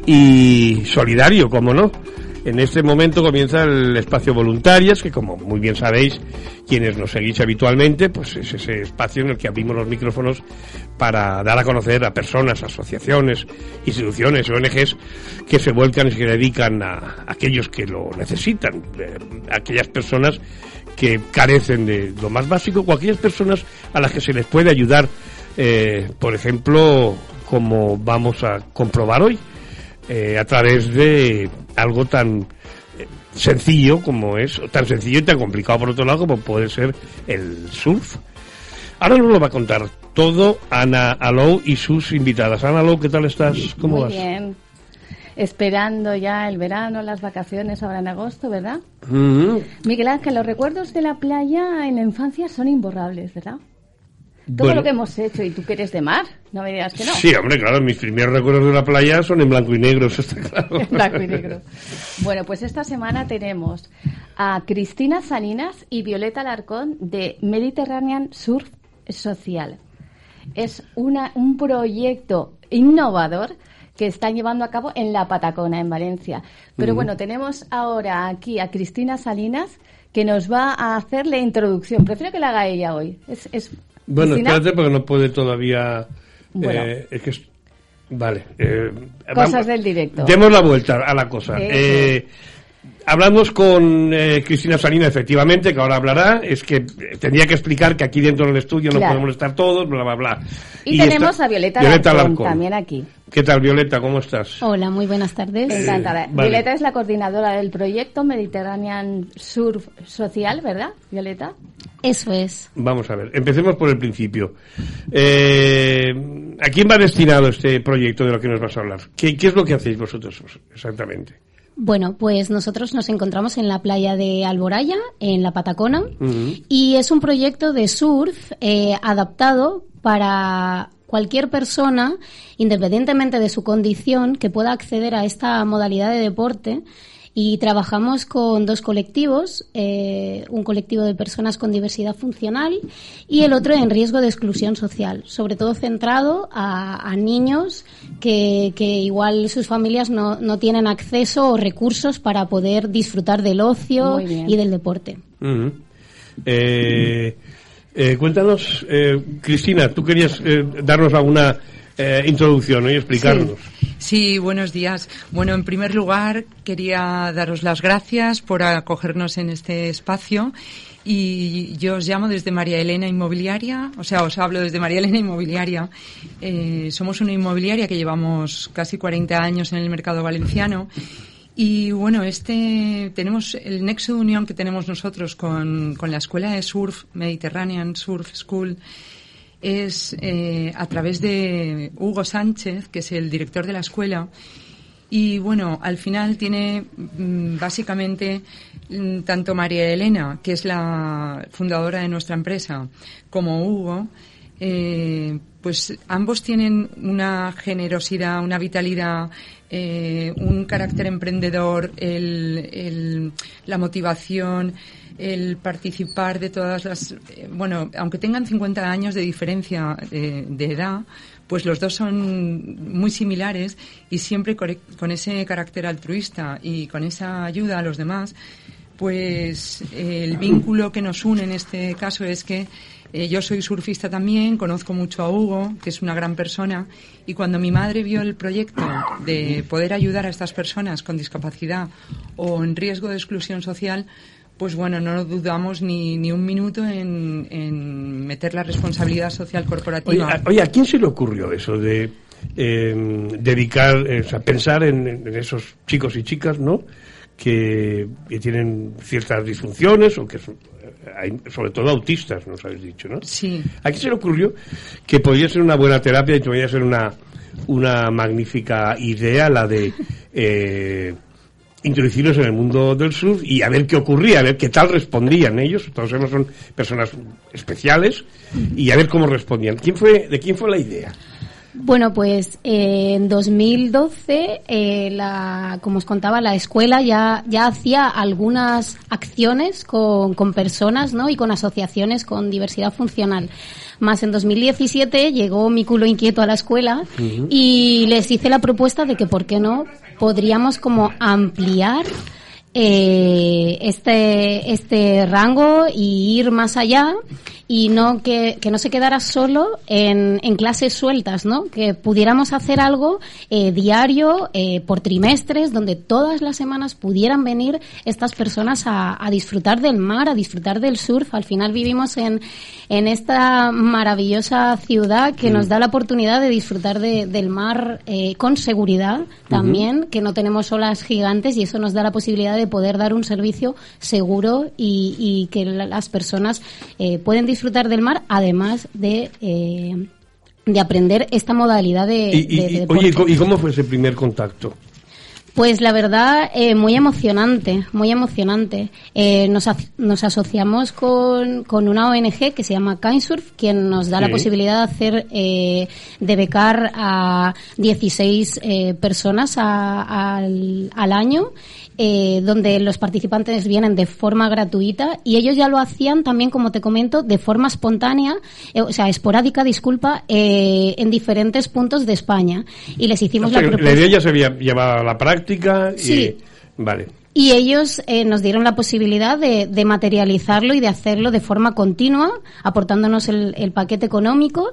y solidario, como no. En este momento comienza el espacio voluntarias, que como muy bien sabéis, quienes nos seguís habitualmente, pues es ese espacio en el que abrimos los micrófonos para dar a conocer a personas, asociaciones, instituciones, O N Ges que se vuelcan y se dedican a, a aquellos que lo necesitan, eh, a aquellas personas que carecen de lo más básico, o aquellas personas a las que se les puede ayudar, eh, por ejemplo, como vamos a comprobar hoy, eh, a través de algo tan eh, sencillo como es, tan sencillo y tan complicado por otro lado como puede ser el surf. Ahora nos lo va a contar todo Ana Alou y sus invitadas. Ana Alou, ¿qué tal estás? ¿Cómo Muy vas? bien. Esperando ya el verano, las vacaciones ahora en agosto, ¿verdad? Mm-hmm. Miguel Ángel, los recuerdos de la playa en la infancia son imborrables, ¿verdad? Todo Bueno. lo que hemos hecho, y tú que eres de mar, no me digas que no. Sí, hombre, claro, mis primeros recuerdos de la playa son en blanco y negro, eso está claro. En blanco y negro. Bueno, pues esta semana tenemos a Cristina Salinas y Violeta Alarcón de Mediterranean Surf Social. Es una, un proyecto innovador que están llevando a cabo en La Patacona, en Valencia. Pero Mm. bueno, tenemos ahora aquí a Cristina Salinas, que nos va a hacer la introducción. Prefiero que la haga ella hoy. Es, es Bueno, Cristina, espérate porque no puede todavía... Bueno. eh, es que es- Vale. eh, Cosas vamos- del directo. Demos la vuelta a la cosa. Sí, Eh, hablamos con eh, Cristina Salinas, efectivamente, que ahora hablará. Es que eh, tendría que explicar que aquí dentro del estudio no Claro. podemos estar todos, bla, bla, bla. Y, tenemos está- a Violeta, Violeta Alarcón, Alarcón. también aquí. ¿Qué tal, Violeta? ¿Cómo estás? Hola, muy buenas tardes. Encantada. Eh, vale. Violeta es la coordinadora del proyecto Mediterranean Surf Social, ¿verdad, Violeta? Eso es. Vamos a ver, empecemos por el principio. Eh, ¿A quién va destinado este proyecto de lo que nos vas a hablar? ¿Qué, qué es lo que hacéis vosotros exactamente? Bueno, pues nosotros nos encontramos en la playa de Alboraya, en la Patacona, Ujú. y es un proyecto de surf eh, adaptado para cualquier persona, independientemente de su condición, que pueda acceder a esta modalidad de deporte. Y trabajamos con dos colectivos, eh, un colectivo de personas con diversidad funcional y el otro en riesgo de exclusión social, sobre todo centrado a, a niños que, que igual sus familias no, no tienen acceso o recursos para poder disfrutar del ocio Muy bien. y del deporte. Ujú. Eh, eh, cuéntanos, eh, Cristina, tú querías eh, darnos alguna eh, introducción, ¿no? Y explicarnos. Sí, buenos días. Bueno, en primer lugar, quería daros las gracias por acogernos en este espacio. Y yo os llamo desde María Elena Inmobiliaria, o sea, os hablo desde María Elena Inmobiliaria. Eh, somos una inmobiliaria que llevamos casi cuarenta años en el mercado valenciano. Y bueno, este tenemos el nexo de unión que tenemos nosotros con, con la Escuela de Surf, Mediterranean Surf School, es eh, a través de Hugo Sánchez, que es el director de la escuela. Y bueno, al final tiene mm, básicamente mm, tanto María Elena, que es la fundadora de nuestra empresa, como Hugo, eh, pues ambos tienen una generosidad, una vitalidad, eh, un carácter emprendedor, el, el, la motivación, el participar de todas las... eh, bueno, aunque tengan cincuenta años de diferencia de, de edad, pues los dos son muy similares y siempre con, con ese carácter altruista y con esa ayuda a los demás, Pues eh, el vínculo que nos une en este caso es que eh, yo soy surfista también, conozco mucho a Hugo, que es una gran persona, y cuando mi madre vio el proyecto de poder ayudar a estas personas con discapacidad o en riesgo de exclusión social, pues bueno, no dudamos ni, ni un minuto en, en meter la responsabilidad social corporativa. Oye, a, oye, ¿a quién se le ocurrió eso de eh, dedicar, eh, o sea, pensar en, en esos chicos y chicas, ¿no?, que, que tienen ciertas disfunciones o que son, hay, sobre todo autistas, nos habéis dicho, ¿no? Sí. ¿A quién se le ocurrió que podría ser una buena terapia y podría ser una, una magnífica idea la de eh, introducirlos en el mundo del surf y a ver qué ocurría, a ver qué tal respondían ellos? Todos sabemos son personas especiales y a ver cómo respondían. ¿Quién fue, ¿De quién fue la idea? Bueno, pues eh, en dos mil doce, eh, la, como os contaba, la escuela ya, ya hacía algunas acciones con, con personas, ¿no?, y con asociaciones con diversidad funcional. Más en dos mil diecisiete llegó mi culo inquieto a la escuela uh-huh. y les hice la propuesta de que, ¿por qué no?, podríamos como ampliar eh, este, este rango y ir más allá. Y no que, que no se quedara solo en, en clases sueltas, ¿no? Que pudiéramos hacer algo eh, diario, eh, por trimestres, donde todas las semanas pudieran venir estas personas a, a disfrutar del mar, a disfrutar del surf. Al final vivimos en, en esta maravillosa ciudad que mm. nos da la oportunidad de disfrutar de, del mar eh, con seguridad también, uh-huh. que no tenemos olas gigantes y eso nos da la posibilidad de poder dar un servicio seguro y, y que la, las personas eh, pueden disfrutar disfrutar del mar, además de eh, de aprender esta modalidad de, y, y, de, de deporte. Oye, ¿y cómo fue ese primer contacto? Pues la verdad, eh, muy emocionante, muy emocionante. Eh, nos, nos asociamos con, con una O N G que se llama Kindsurf, quien nos da sí. la posibilidad de hacer, eh, de becar a dieciséis eh, personas a, al, al año. Eh, donde los participantes vienen de forma gratuita y ellos ya lo hacían también, como te comento, de forma espontánea, eh, o sea, esporádica, disculpa, eh, en diferentes puntos de España. Y les hicimos o sea, la propuesta. La idea ya se había llevado a la práctica y... Sí. Vale. Y ellos eh, nos dieron la posibilidad de, de materializarlo y de hacerlo de forma continua, aportándonos el, el paquete económico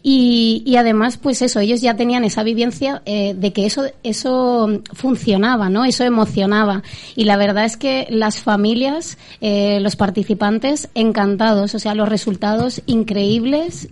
y, y además, pues eso, ellos ya tenían esa vivencia eh, de que eso eso funcionaba, ¿no? Eso emocionaba. Y la verdad es que las familias, eh, los participantes, encantados. O sea, los resultados increíbles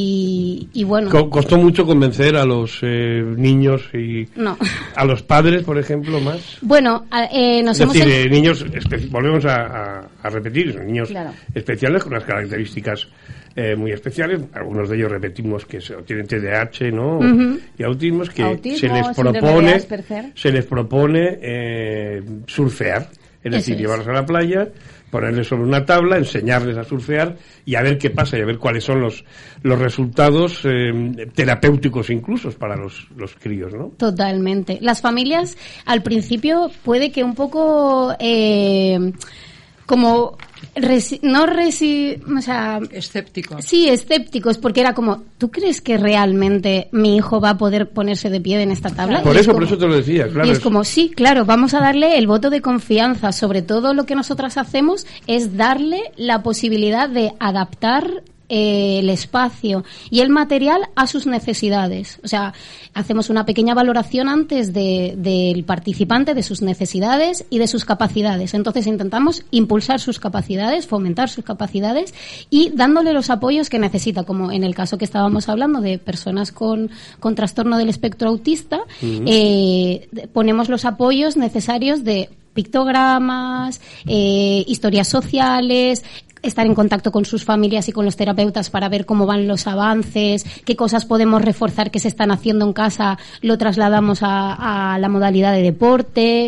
y, y bueno. ¿Costó mucho convencer a los eh, niños y no. a los padres, por ejemplo, más? Bueno, eh, nos Es decir, eh, niños, espe- volvemos a, a, a repetir, son niños claro. especiales con unas características eh, muy especiales. Algunos de ellos repetimos que se, tienen T D A H, ¿no? Uh-huh. Y autismos que Autismo, se les propone, se les propone eh, surfear, es decir, es. llevarlos a la playa, ponerles sobre una tabla, enseñarles a surfear y a ver qué pasa y a ver cuáles son los los resultados eh, terapéuticos incluso para los, los críos, ¿no? Totalmente. Las familias al principio puede que un poco eh, como resi- no resi- o sea, escépticos. Sí, escépticos, porque era como, ¿tú crees que realmente mi hijo va a poder ponerse de pie en esta tabla? Por y eso, como, por eso te lo decía, claro. Y es es... como, sí, claro, vamos a darle el voto de confianza. Sobre todo lo que nosotras hacemos es darle la posibilidad de adaptar Eh, el espacio y el material a sus necesidades. O sea, hacemos una pequeña valoración antes de, del participante, de sus necesidades y de sus capacidades. Entonces intentamos impulsar sus capacidades, fomentar sus capacidades y dándole los apoyos que necesita, como en el caso que estábamos hablando de personas con, con trastorno del espectro autista, uh-huh. eh, ponemos los apoyos necesarios de pictogramas, eh, historias sociales, estar en contacto con sus familias y con los terapeutas para ver cómo van los avances, qué cosas podemos reforzar que se están haciendo en casa, lo trasladamos a, a la modalidad de deporte,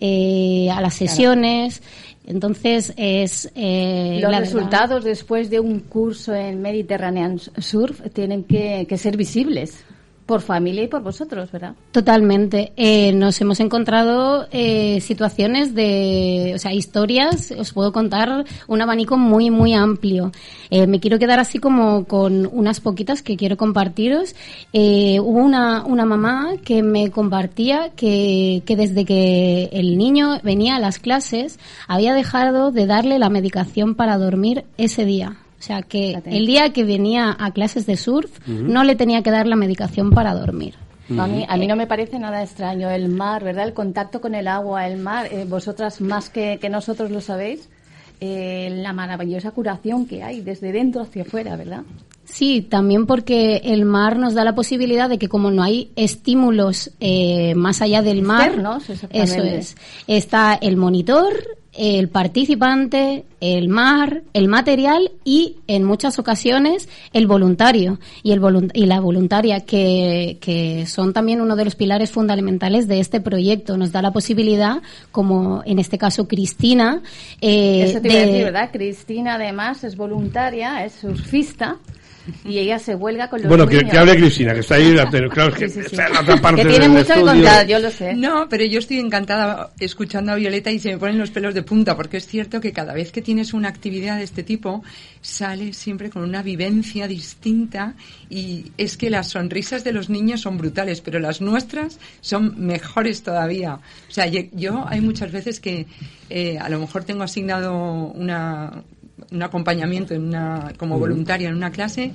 eh, a las sesiones. Entonces, es... Eh, los la resultados verdad, después de un curso en Mediterranean Surf tienen que, que ser visibles. por familia y por vosotros, ¿verdad? Totalmente. Eh, nos hemos encontrado eh, situaciones de, o sea, historias, os puedo contar un abanico muy, muy amplio. Eh, me quiero quedar así como con unas poquitas que quiero compartiros. Eh, hubo una, una mamá que me compartía que, que desde que el niño venía a las clases había dejado de darle la medicación para dormir ese día. O sea, que Fíjate. el día que venía a clases de surf uh-huh. no le tenía que dar la medicación para dormir. Uh-huh. A mí, a mí no me parece nada extraño el mar, ¿verdad? El contacto con el agua, el mar, eh, vosotras más que, que nosotros lo sabéis, eh, la maravillosa curación que hay desde dentro hacia afuera, ¿verdad? Sí, también porque el mar nos da la posibilidad de que como no hay estímulos eh, más allá del mar, externos, exactamente. Eso es, está el monitor, el participante, el mar, el material y en muchas ocasiones el voluntario y el volunt- y la voluntaria que, que son también uno de los pilares fundamentales de este proyecto. Nos da la posibilidad, como en este caso Cristina, eh, Eso te de... iba a decir, ¿verdad? Cristina además es voluntaria, es surfista. Y ella se huelga con los bueno, niños. Bueno, que, que hable Cristina, que está ahí, claro, que sí, sí, sí. está en la otra parte que tiene del mucho estudio. que contar, yo lo sé. No, pero yo estoy encantada escuchando a Violeta y se me ponen los pelos de punta, porque es cierto que cada vez que tienes una actividad de este tipo, sales siempre con una vivencia distinta y es que las sonrisas de los niños son brutales, pero las nuestras son mejores todavía. O sea, yo hay muchas veces que eh, a lo mejor tengo asignado una... un acompañamiento en una, como voluntaria en una clase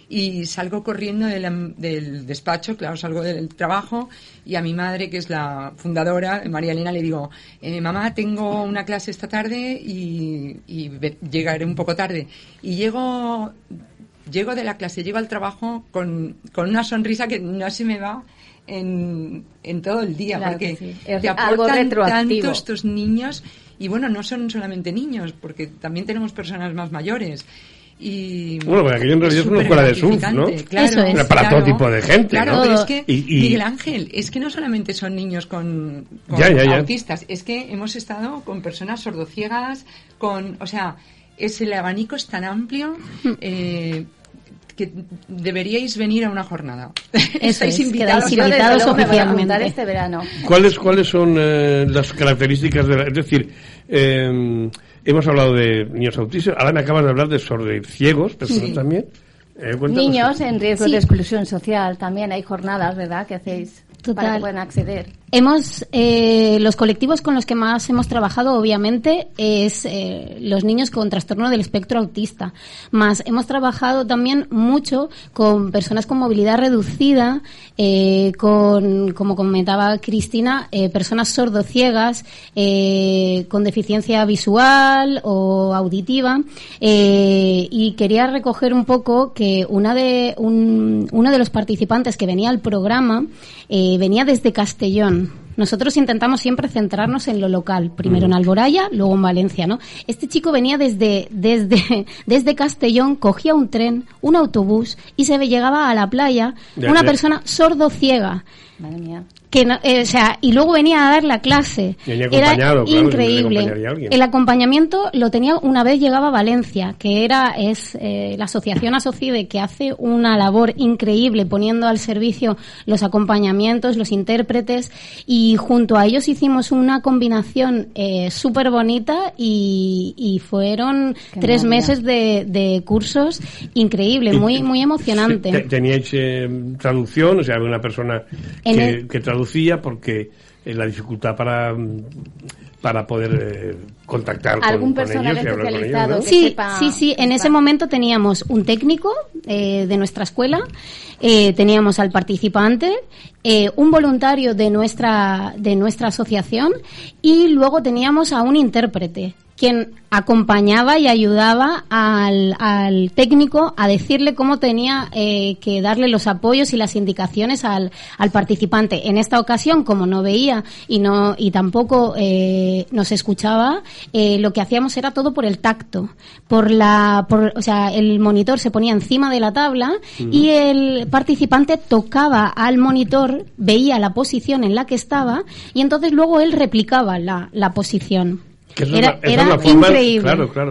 y salgo corriendo del, del despacho, claro, salgo del trabajo y a mi madre, que es la fundadora, María Elena, le digo, eh, mamá, tengo una clase esta tarde y, y llegaré un poco tarde. Y llego, llego de la clase, llego al trabajo con, con una sonrisa que no se me va en, en todo el día, claro porque sí. te aportan tanto estos niños. Y bueno, no son solamente niños, porque también tenemos personas más mayores. Y bueno, pero aquello en realidad es una escuela de surf, ¿no? Claro, Eso es. Para claro, todo tipo de gente, claro, ¿no? Pero es que, y, y... Miguel Ángel, es que no solamente son niños con, con ya, ya, ya. autistas, es que hemos estado con personas sordociegas, con, o sea, es el abanico es tan amplio, eh, que deberíais venir a una jornada. Estáis es, invitados, invitados oficialmente este verano. ¿Cuáles cuáles son eh, las características de la, es decir, eh, hemos hablado de niños autistas, ahora me acabas de hablar de sordociegos, personas sí. también. Eh, niños en riesgo sí. de exclusión social, también hay jornadas, ¿verdad?, que hacéis Total. para que puedan acceder. Hemos, eh, los colectivos con los que más hemos trabajado, obviamente, es eh, los niños con trastorno del espectro autista. Más hemos trabajado también mucho con personas con movilidad reducida, eh, con, como comentaba Cristina, eh, personas sordociegas, eh, con deficiencia visual o auditiva. Eh, y quería recoger un poco que una de, un, uno de los participantes que venía al programa eh, venía desde Castellón. Nosotros intentamos siempre centrarnos en lo local, primero en Alboraya, luego en Valencia, ¿no? Este chico venía desde desde desde Castellón, cogía un tren, un autobús y se llegaba a la playa, ya, una ya. persona sordociega. Madre mía. Que no, eh, o sea, y luego venía a dar la clase. Era claro, increíble. El acompañamiento lo tenía una vez llegaba a Valencia, que era es eh, la asociación Asocide, que hace una labor increíble poniendo al servicio los acompañamientos, los intérpretes, y junto a ellos hicimos una combinación eh, súper bonita y, y fueron Qué tres maravilla. meses de, de cursos increíble, muy muy emocionante. ¿Teníais eh, traducción? O sea, una persona que, el... que traducía porque eh, la dificultad para para poder eh, contactar ¿Algún con, con ellos y hablar con ellos, ¿no? Sí, sí, sí. En ese momento teníamos un técnico eh, de nuestra escuela, eh, teníamos al participante, eh, un voluntario de nuestra de nuestra asociación y luego teníamos a un intérprete quien acompañaba y ayudaba al, al técnico a decirle cómo tenía eh, que darle los apoyos y las indicaciones al, al participante. En esta ocasión, como no veía y no y tampoco eh, nos escuchaba, eh, lo que hacíamos era todo por el tacto, por la, por, o sea, el monitor se ponía encima de la tabla uh-huh. y el participante tocaba al monitor, veía la posición en la que estaba y entonces luego él replicaba la, la posición. Que era es era la forma, increíble. Claro, claro.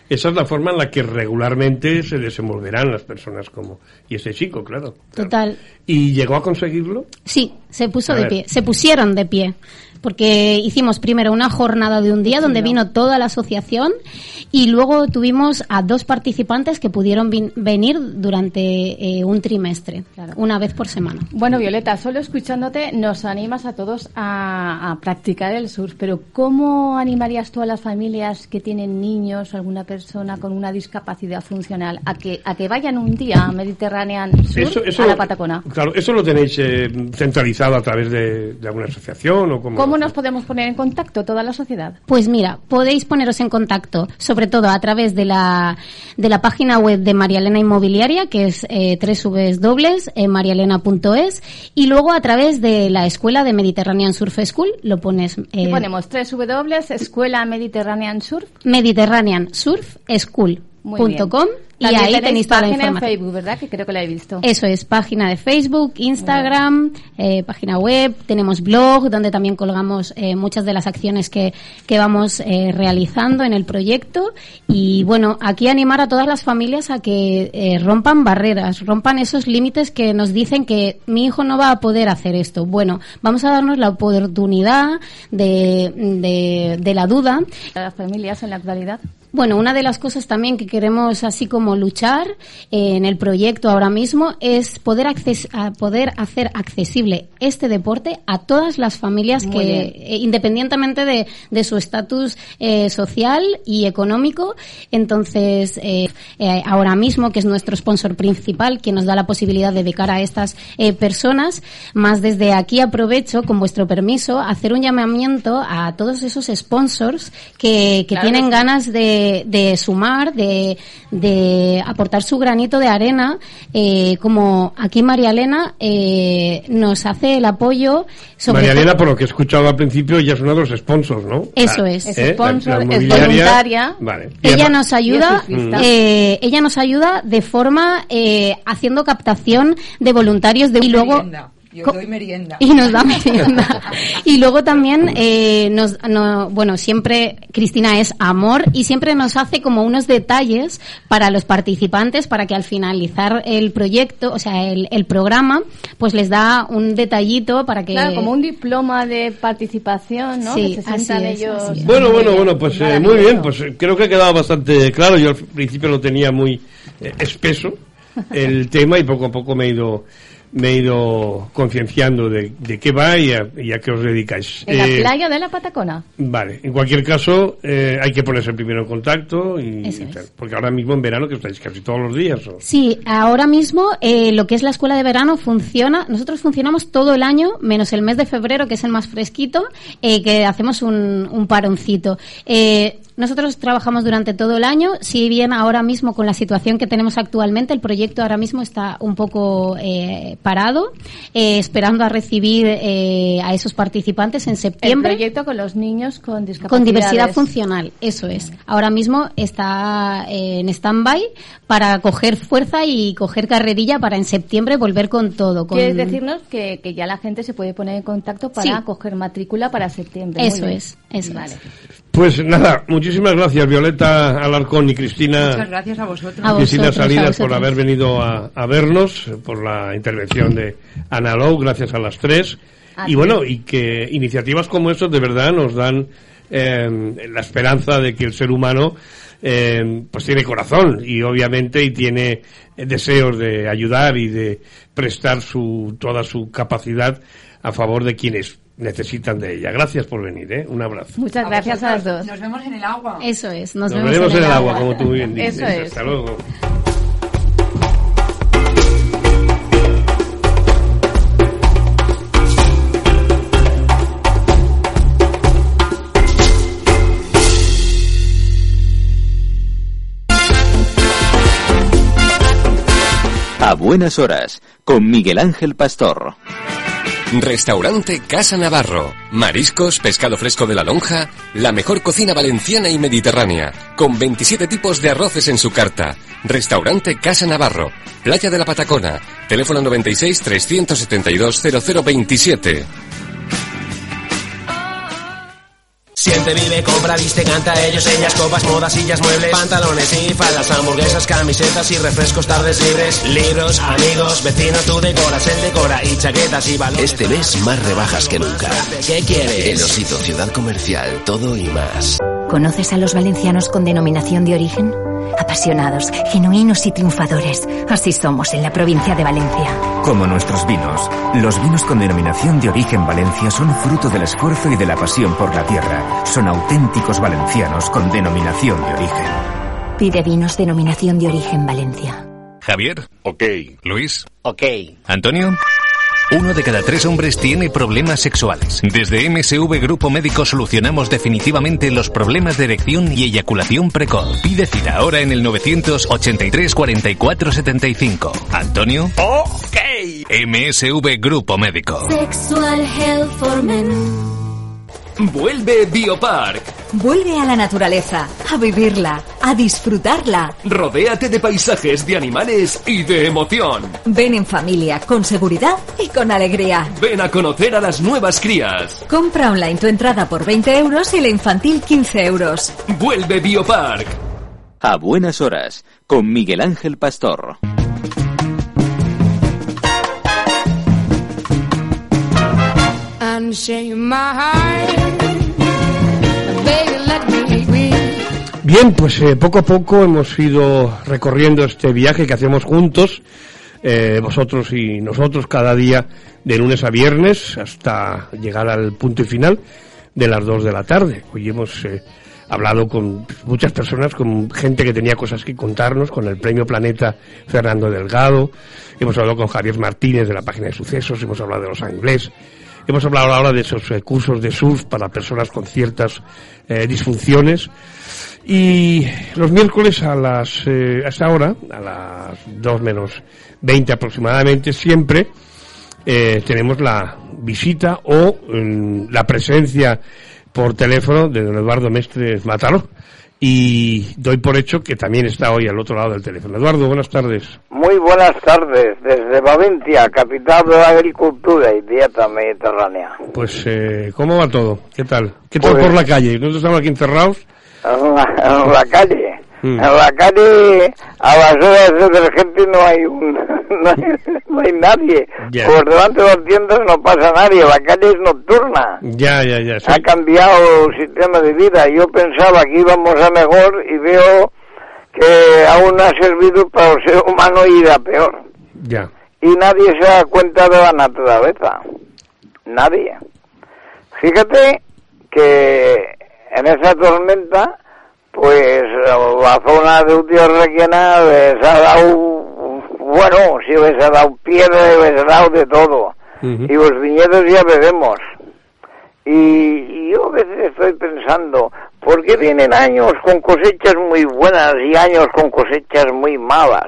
esa es la forma en la que regularmente se desenvolverán las personas como... Y ese chico, claro. Total. Claro. ¿Y llegó a conseguirlo? Sí, se puso A de ver. pie, se pusieron de pie. Porque hicimos primero una jornada de un día donde vino toda la asociación y luego tuvimos a dos participantes que pudieron vin- venir durante eh, un trimestre, Claro. una vez por semana. Bueno, Violeta, solo escuchándote nos animas a todos a, a practicar el surf, pero ¿cómo animarías tú a las familias que tienen niños o alguna persona con una discapacidad funcional a que a que vayan un día a Mediterranean Surf Eso- eso a la lo- Patacona? Claro, ¿eso lo tenéis eh, centralizado a través de, de alguna asociación o cómo? ¿Cómo nos podemos poner en contacto toda la sociedad? Pues mira, podéis poneros en contacto, sobre todo a través de la de la página web de María Elena Inmobiliaria, que es eh, doble u doble u doble u punto maria elena punto es, y luego a través de la escuela de Mediterranean Surf School, lo pones... Y Eh, ponemos doble u doble u doble u punto escuela mediterranean surf Mediterranean Surf School punto com y También ahí tenéis toda la página en información. Facebook, ¿verdad? Que creo que la he visto. Eso es, página de Facebook, Instagram, eh, página web, tenemos blog donde también colgamos eh, muchas de las acciones que, que vamos eh, realizando en el proyecto y bueno, aquí animar a todas las familias a que eh, rompan barreras, rompan esos límites que nos dicen que mi hijo no va a poder hacer esto. Bueno, vamos a darnos la oportunidad de, de, de la duda. A las familias en la actualidad. Bueno, una de las cosas también que queremos así como luchar eh, en el proyecto ahora mismo es poder acces a poder hacer accesible este deporte a todas las familias Muy que, bien. eh, independientemente de, de su estatus eh, social y económico. Entonces, eh, eh, ahora mismo, que es nuestro sponsor principal, quien nos da la posibilidad de becar a estas eh, personas, más desde aquí aprovecho, con vuestro permiso, a hacer un llamamiento a todos esos sponsors que, que Claro tienen que sí. ganas de, de sumar, de, de aportar su granito de arena, eh, como aquí María Elena eh, nos hace el apoyo. Sobre María todo- Elena, por lo que he escuchado al principio, ella es uno de los sponsors, ¿no? Eso La- es. Es ¿eh? sponsor, La- la es inmobiliaria. voluntaria. Vale. Y Ella además- nos ayuda, Y es surfista. eh, ella nos ayuda de forma eh, haciendo captación de voluntarios de y luego Merienda. Yo co- doy merienda. y nos da merienda. Y luego también eh, nos, no, bueno, siempre Cristina es amor y siempre nos hace como unos detalles para los participantes para que al finalizar el proyecto, o sea, el, el programa, pues les da un detallito para que Claro, como un diploma de participación, ¿no? Sí, que se sientan así es, ellos. así es. Bueno, Muy bueno, bien, bueno, pues eh, maravilloso. muy bien, pues eh, creo que ha quedado bastante claro. Yo al principio lo tenía muy eh, espeso el tema y poco a poco me he ido me he ido concienciando de, de qué va y a, y a qué os dedicáis. En la Eh, playa de la Patacona. Vale, en cualquier caso eh, hay que ponerse primero en contacto y, Eso y es. tal, porque ahora mismo en verano que estáis casi todos los días. ¿O? Sí, ahora mismo eh, lo que es la escuela de verano funciona. Nosotros funcionamos todo el año, menos el mes de febrero, que es el más fresquito, eh, que hacemos un, un paroncito. Eh, nosotros trabajamos durante todo el año, si bien ahora mismo con la situación que tenemos actualmente, el proyecto ahora mismo está un poco eh, parado, eh, esperando a recibir eh, a esos participantes en El septiembre. proyecto con los niños con discapacidad. Con diversidad funcional, eso es. Ahora mismo está eh, en stand-by para coger fuerza y coger carrerilla para en septiembre volver con todo. Con... Quieres decirnos que, que ya la gente se puede poner en contacto para Sí. coger matrícula para septiembre. Muy Eso bien. es, eso Vale. es. Pues nada, muchísimas gracias Violeta Alarcón y Cristina. Muchas gracias a vosotros. A Cristina vosotros, a Salinas por vosotros. haber venido a, a vernos, eh, por la intervención de Ana Lou, gracias a las tres. Así Y bueno, y que iniciativas como estas de verdad nos dan eh, la esperanza de que el ser humano eh, pues tiene corazón y obviamente y tiene eh, deseos de ayudar y de prestar su toda su capacidad a favor de quienes necesitan de ella. Gracias por venir, ¿eh? Un abrazo. Muchas A gracias a las vosotros. dos. Nos vemos en el agua. Eso es, nos, Nos vemos veremos en el agua. como tú muy bien dices. Eso es. Hasta luego. A buenas horas, con Miguel Ángel Pastor. Restaurante Casa Navarro. Mariscos, pescado fresco de la lonja, la mejor cocina valenciana y mediterránea, con veintisiete tipos de arroces en su carta. Restaurante Casa Navarro. Playa de la Patacona. Teléfono noventa y seis, trescientos setenta y dos, cero cero veintisiete. Siente, vive, compra, viste, canta, ellos, ellas, copas, modas, sillas, muebles, pantalones y faldas, hamburguesas, camisetas y refrescos, tardes libres, libros, amigos, vecinos, tú decoras, él decora y chaquetas y balones. Este mes más rebajas que nunca. ¿Qué quieres? El Osito, ciudad comercial, todo y más. ¿Conoces a los valencianos con denominación de origen? Apasionados, genuinos y triunfadores. Así somos en la provincia de Valencia. Como nuestros vinos, los vinos con denominación de origen Valencia son fruto del esfuerzo y de la pasión por la tierra. Son auténticos valencianos con denominación de origen. Pide vinos denominación de origen Valencia. Javier. Ok. Luis. Ok. Antonio. Uno de cada tres hombres tiene problemas sexuales. Desde M S V Grupo Médico solucionamos definitivamente los problemas de erección y eyaculación precoz. Pide cita ahora en el novecientos ochenta y tres cuarenta y cuatro setenta y cinco. Antonio. Ok. M S V Grupo Médico. Sexual Health for Men. Vuelve Biopark. Vuelve a la naturaleza, a vivirla, a disfrutarla. Rodéate de paisajes, de animales y de emoción. Ven en familia, con seguridad y con alegría. Ven a conocer a las nuevas crías. Compra online tu entrada por veinte euros y la infantil quince euros. Vuelve Biopark. A buenas horas, con Miguel Ángel Pastor. Bien, pues eh, poco a poco hemos ido recorriendo este viaje que hacemos juntos, eh, vosotros y nosotros, cada día de lunes a viernes hasta llegar al punto y final de las dos de la tarde. Hoy hemos eh, hablado con muchas personas, con gente que tenía cosas que contarnos, con el Premio Planeta Fernando Delgado, hemos hablado con Javier Martínez de la página de sucesos, hemos hablado de los Anglés. Hemos hablado ahora de esos eh, cursos de surf para personas con ciertas eh, disfunciones. Y los miércoles a las eh, hasta ahora, a las dos menos veinte aproximadamente, siempre eh, tenemos la visita o eh, la presencia por teléfono de don Eduardo Mestres Mataró. Y doy por hecho que también está hoy al otro lado del teléfono. Eduardo, buenas tardes. Muy buenas tardes, desde Valencia, capital de la agricultura y dieta mediterránea. Pues, eh, ¿cómo va todo? ¿Qué tal? ¿Qué tal pues, por la calle? ¿Nosotros estamos aquí encerrados? En la, en la calle. Mm. En la calle, a las horas de la gente no hay un, no hay, no hay nadie. Yeah. Por delante de las tiendas no pasa nadie, la calle es nocturna. Ya, ya, ya. Sí. Ha cambiado el sistema de vida. Yo pensaba que íbamos a mejor y veo que aún ha servido para el ser humano ir a peor. Ya. Y nadie se da cuenta de la naturaleza. Nadie. Fíjate que en esa tormenta, pues la zona de Utiel-Requena les ha dado, bueno, si les ha dado piedra, les ha dado de todo. Uh-huh. Y los viñedos ya veremos. Y, y yo a veces estoy pensando, ¿por qué vienen años con cosechas muy buenas y años con cosechas muy malas?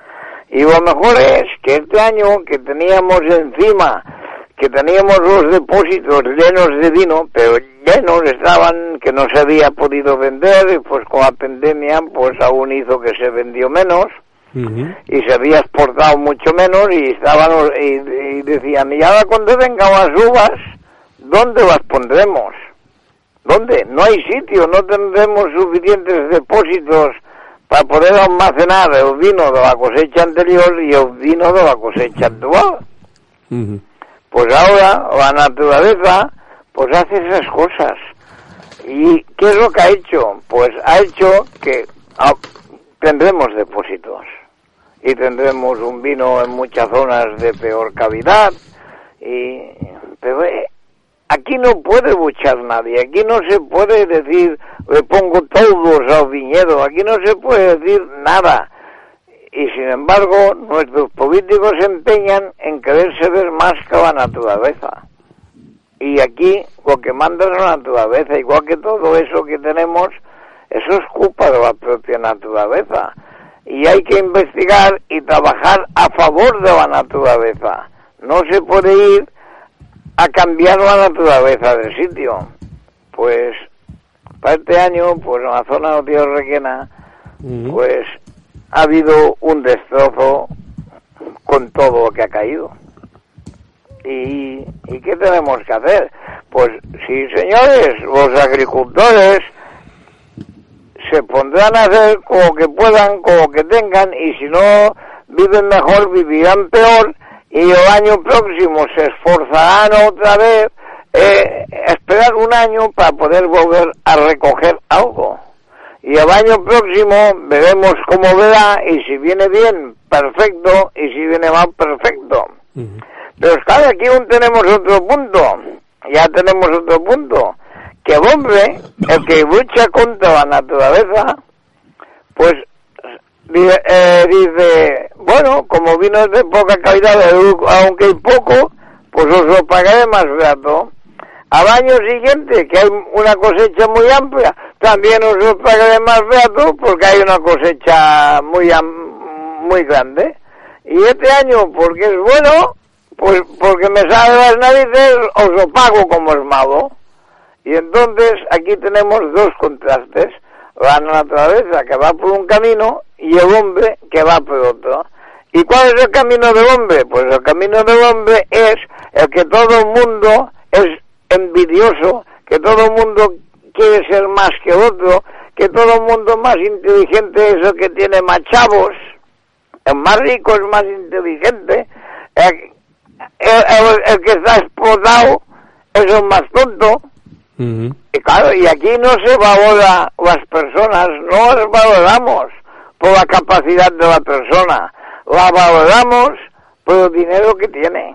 Y lo mejor es que este año que teníamos encima, que teníamos los depósitos llenos de vino, pero llenos estaban, que no se había podido vender, y pues con la pandemia pues aún hizo que se vendió menos, uh-huh. y se había exportado mucho menos, y estaban y, y decían, y ahora cuando vengan las uvas, ¿dónde las pondremos? ¿Dónde? No hay sitio, no tendremos suficientes depósitos para poder almacenar el vino de la cosecha anterior y el vino de la cosecha actual. Uh-huh. Pues ahora la naturaleza pues hace esas cosas. ¿Y qué es lo que ha hecho? Pues ha hecho que ah, tendremos depósitos y tendremos un vino en muchas zonas de peor calidad, y pero eh, aquí no puede buchar nadie, aquí no se puede decir le pongo todos al viñedo, aquí no se puede decir nada. Y sin embargo, nuestros políticos se empeñan en quererse ver más que la naturaleza. Y aquí lo que manda es la naturaleza, igual que todo eso que tenemos, eso es culpa de la propia naturaleza. Y hay que investigar y trabajar a favor de la naturaleza. No se puede ir a cambiar la naturaleza del sitio. Pues, para este año, pues en la zona de Utiel-Requena, uh-huh. pues ha habido un destrozo con todo lo que ha caído. ¿Y, ¿Y qué tenemos que hacer? Pues sí, señores, los agricultores se pondrán a hacer como que puedan, como que tengan, y si no viven mejor, vivirán peor, y el año próximo se esforzarán otra vez, eh, esperar un año para poder volver a recoger algo. Y el año próximo veremos cómo verá, y si viene bien, perfecto, y si viene mal, perfecto. Uh-huh. Pero claro, aquí aún tenemos otro punto, ya tenemos otro punto, que el hombre, el que lucha contra la naturaleza, pues eh, dice, bueno, como vino de poca calidad, aunque hay poco, pues os lo pagaré más barato. Al año siguiente, que hay una cosecha muy amplia, también os lo pagaré más barato porque hay una cosecha muy muy grande. Y este año, porque es bueno, pues porque me sale las narices, os lo pago como es malo. Y entonces aquí tenemos dos contrastes, la naturaleza que va por un camino y el hombre que va por otro. ¿Y cuál es el camino del hombre? Pues el camino del hombre es el que todo el mundo es envidioso, que todo el mundo quiere ser más que otro, que todo el mundo más inteligente es el que tiene más chavos, el más rico es más inteligente, el, el, el, el que está explotado es el más tonto. Uh-huh. Y claro, y aquí no se valora las personas, no las valoramos por la capacidad de la persona, la valoramos por el dinero que tiene.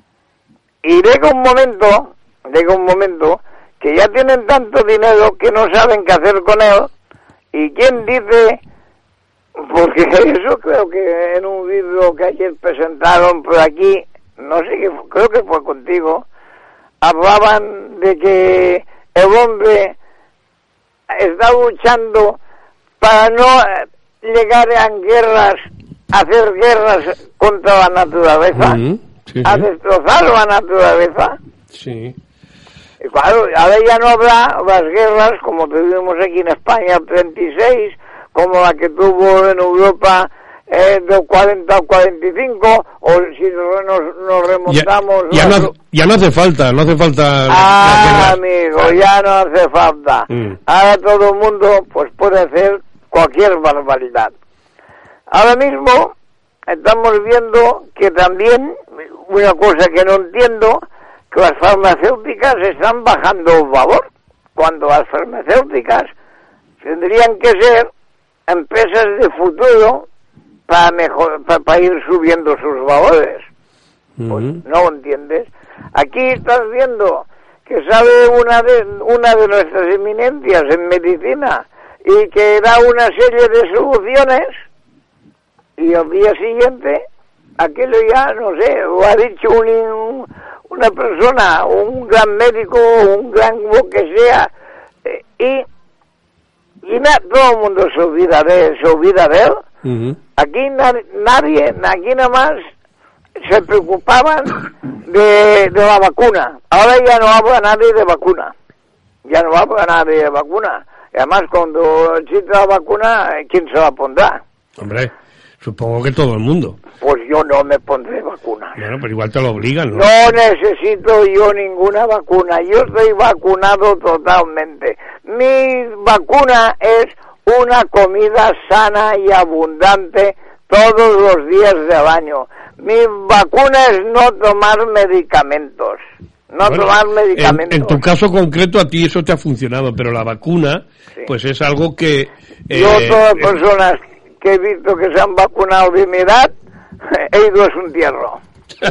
Y llega un momento, llega un momento que ya tienen tanto dinero que no saben qué hacer con él. ¿Y quién dice? Porque eso creo que en un libro que ayer presentaron por aquí, no sé qué, creo que fue contigo, hablaban de que el hombre está luchando para no llegar a guerras, a hacer guerras contra la naturaleza, uh-huh. sí, a sí. destrozar la naturaleza. Sí. Y claro, ahora ya no habrá las guerras como tuvimos aquí en España el treinta y seis, como la que tuvo en Europa eh, del cuarenta al cuarenta y cinco, o si nos, nos remontamos... Ya, ya, no hace, ya no hace falta, no hace falta... Ah, amigo, ya no hace falta. Mm. Ahora todo el mundo pues puede hacer cualquier barbaridad. Ahora mismo estamos viendo que también, una cosa que no entiendo, que las farmacéuticas están bajando el valor, cuando las farmacéuticas tendrían que ser empresas de futuro para mejor, para, para ir subiendo sus valores. Uh-huh. Pues no lo entiendes. Aquí estás viendo que sale una de una de nuestras eminencias en medicina y que da una serie de soluciones, y al día siguiente aquello ya, no sé, lo ha dicho un, una persona, un gran médico, un gran lo que sea, eh, y, y na, todo el mundo se olvida de, se olvida de él. Uh-huh. Aquí na, nadie, aquí nada más se preocupaban de, de la vacuna. Ahora ya no habla nadie de vacuna. Ya no habla nadie de vacuna. Y además, cuando existe la vacuna, ¿quién se la pondrá? Hombre, supongo que todo el mundo. Pues yo no me pondré vacuna. Bueno, pero igual te lo obligan, ¿no? No necesito yo ninguna vacuna. Yo estoy vacunado totalmente. Mi vacuna es una comida sana y abundante todos los días del año. Mi vacuna es no tomar medicamentos. No bueno, tomar medicamentos. En, en tu caso concreto a ti eso te ha funcionado, pero la vacuna, sí. pues es algo que... Eh, yo todas las personas que he visto que se han vacunado de mi edad, he ido a su entierro.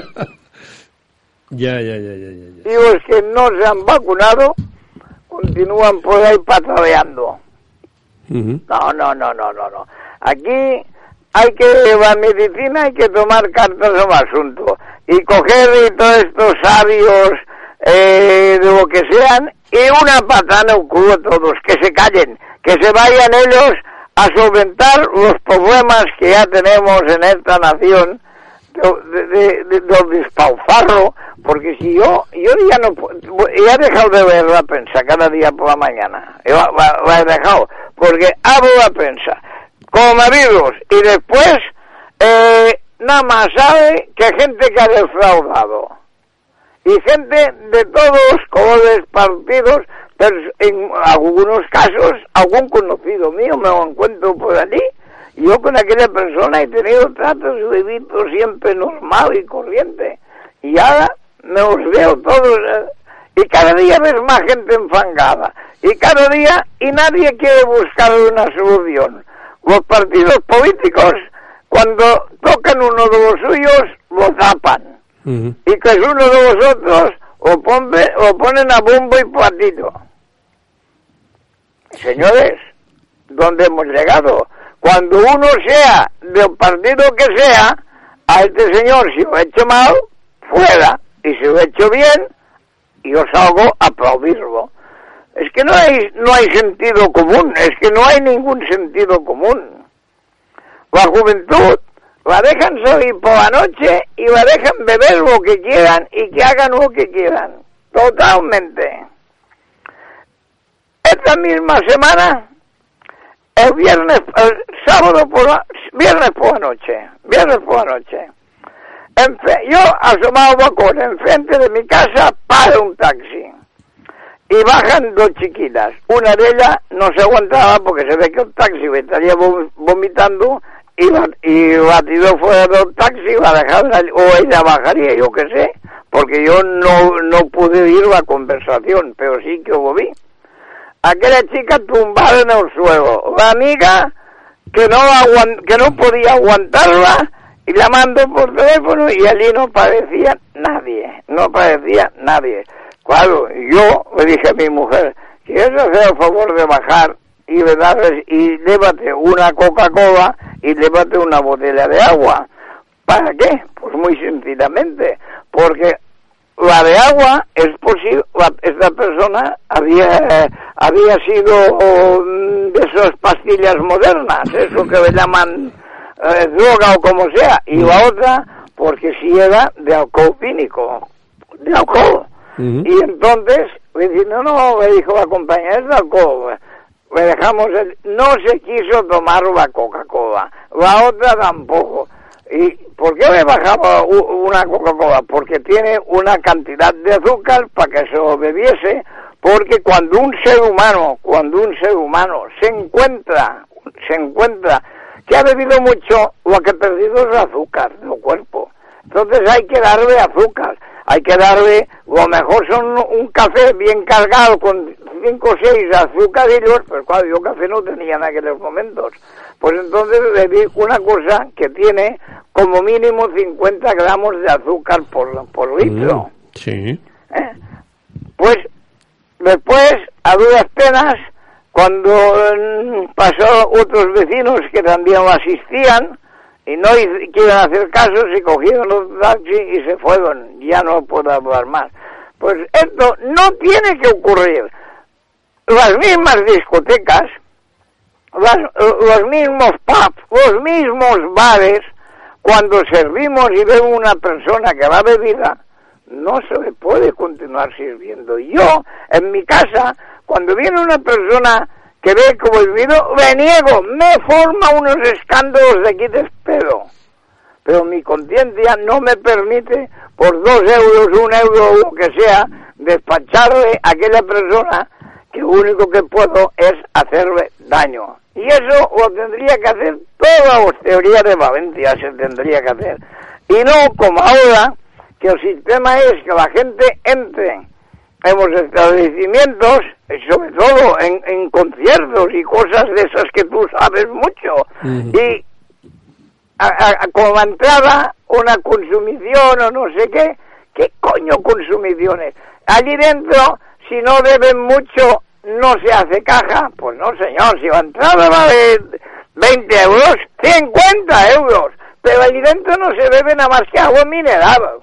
ya, ya, ya, ya, ya. Y los que no se han vacunado continúan por ahí pataleando. Uh-huh. No, no, no, no, no, no. Aquí hay que, la medicina hay que tomar cartas en el asunto y coger y todos estos sabios eh, de lo que sean y una patada en el culo a todos, que se callen, que se vayan ellos a solventar los problemas que ya tenemos en esta nación de, de, de, de despaufarro, porque si yo yo ya no ya he dejado de ver la prensa cada día por la mañana, la, la, la he dejado, porque abro la prensa, coronavirus, y después eh, nada más sabe que gente que ha defraudado, y gente de todos los colores, partidos, pero en algunos casos algún conocido mío me lo encuentro por allí. Yo con aquella persona he tenido tratos y he vivido siempre normal y corriente. Y ahora me los veo todos, eh, y cada día ves más gente enfangada. Y cada día, y nadie quiere buscar una solución. Los partidos políticos, cuando tocan uno de los suyos, lo tapan. Uh-huh. Y que es uno de los otros, o, ponbe, o ponen a bombo y platito. Señores, ¿dónde hemos llegado? Cuando uno sea del partido que sea, a este señor, si lo ha hecho mal, fuera. Y si lo ha hecho bien, yo salgo a aplaudirlo. Es que no hay, no hay sentido común, es que no hay ningún sentido común. La juventud la dejan salir por la noche y la dejan beber lo que quieran y que hagan lo que quieran. Totalmente. Esta misma semana, el viernes, el sábado por la, viernes por la noche, viernes por la noche, enfe, yo asomado al balcón, enfrente de mi casa, para un taxi. Y bajan dos chiquitas. Una de ellas no se aguantaba porque se ve que el taxi me estaría vomitando y la, y la tiró fuera del taxi, la dejaron, o ella bajaría, yo qué sé, porque yo no, no pude oír la conversación, pero sí que lo vi. Aquella chica tumbada en el suelo, la amiga que no, aguant, que no podía aguantarla, y llamando por teléfono, y allí no parecía nadie, no parecía nadie. Claro, yo le dije a mi mujer, ¿quieres hacer el favor de bajar y le darles, y llévate una Coca-Cola y llévate una botella de agua? ¿Para qué? Pues muy sencillamente, porque la de agua es posible, esta persona había había sido de esas pastillas modernas, eso que le llaman eh, droga o como sea, y la otra porque si era de alcohol vínico, de alcohol. Uh-huh. Y entonces, le dije, no, no, me dijo la compañera, es de alcohol. Le dejamos, el, no se quiso tomar la Coca-Cola, la otra tampoco. ¿Y por qué le bajaba una Coca-Cola? Porque tiene una cantidad de azúcar para que se lo bebiese, porque cuando un ser humano, cuando un ser humano se encuentra, se encuentra que ha bebido mucho, lo que ha perdido es azúcar del cuerpo. Entonces hay que darle azúcar. Hay que darle, lo mejor son un café bien cargado con cinco o seis azucarillos, pero claro, yo café no tenía en aquellos momentos. Pues entonces le di una cosa que tiene como mínimo cincuenta gramos de azúcar por, por litro. Mm, sí. ¿Eh? Pues después, a duras penas, cuando mm, pasó otros vecinos que también lo asistían, y no quieren hacer caso, se cogieron los taxis y se fueron. Ya no puedo hablar más. Pues esto no tiene que ocurrir. Las mismas discotecas, las, los mismos pubs, los mismos bares, cuando servimos y vemos una persona que va bebida, no se le puede continuar sirviendo. Yo, en mi casa, cuando viene una persona que ve como el vino, me niego, me forma unos escándalos de aquí de espero. Pero mi conciencia no me permite, por dos euros, un euro, lo que sea, despacharle a aquella persona que lo único que puedo es hacerle daño. Y eso lo tendría que hacer toda la hostería de Valencia, se tendría que hacer. Y no como ahora, que el sistema es que la gente entre en los establecimientos, sobre todo en, en conciertos y cosas de esas que tú sabes mucho, uh-huh. y a, a, con la entrada una consumición o no sé qué, ¿qué coño consumiciones? Allí dentro, si no beben mucho, no se hace caja. Pues no, señor, si la entrada vale veinte euros, cincuenta euros, pero allí dentro no se bebe nada más que agua mineral.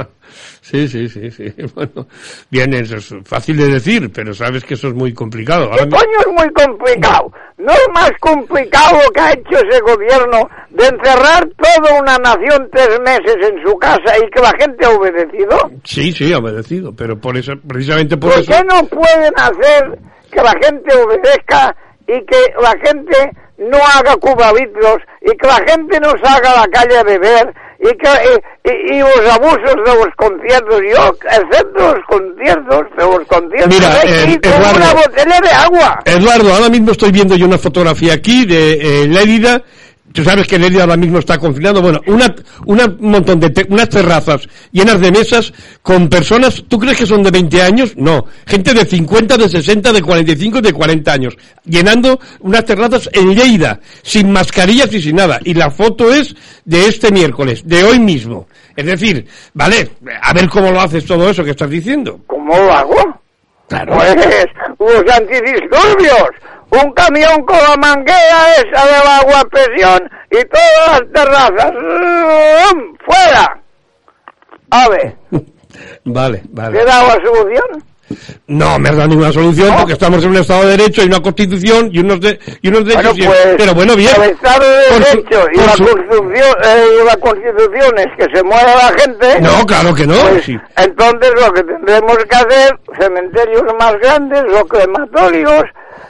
Sí, sí, sí, sí. Bueno, bien, eso es fácil de decir, pero sabes que eso es muy complicado. ¿Qué coño es muy complicado? ¿No es más complicado lo que ha hecho ese gobierno de encerrar toda una nación tres meses en su casa y que la gente ha obedecido? Sí, sí, ha obedecido, pero por eso, precisamente por, ¿Por eso... ¿Por qué no pueden hacer que la gente obedezca y que la gente no haga cubalitros y que la gente no salga a la calle a beber y que y, y, y los abusos de los conciertos, yo, excepto los conciertos, de los conciertos, Mira, aquí eh, con Eduardo, una botella de agua. Eduardo, ahora mismo estoy viendo yo una fotografía aquí de eh, Lérida. Tú sabes que Lérida ahora mismo está confinado. Bueno, una, una un montón de te, unas terrazas llenas de mesas con personas. ¿Tú crees que son de veinte años? No, gente de cincuenta, de sesenta, de cuarenta y cinco, de cuarenta años, llenando unas terrazas en Lleida, sin mascarillas y sin nada. Y la foto es de este miércoles, de hoy mismo. Es decir, vale, a ver cómo lo haces todo eso que estás diciendo. ¿Cómo lo hago? Claro. Pues los antidisturbios. Un camión con la manguera esa de agua a presión y todas las terrazas. ¡Fuera! A ver. Vale, vale. ¿Te he dado la solución? No me has dado ninguna solución, ¿no? Porque estamos en un Estado de Derecho y una Constitución y unos, de, y unos derechos. Bueno, pues, pero bueno, bien. El Estado de Por Derecho su, y, la su... Constitución, eh, y la Constitución es que se muera la gente. No, claro que no. Pues, sí. Entonces lo que tendremos que hacer, cementerios más grandes o crematorios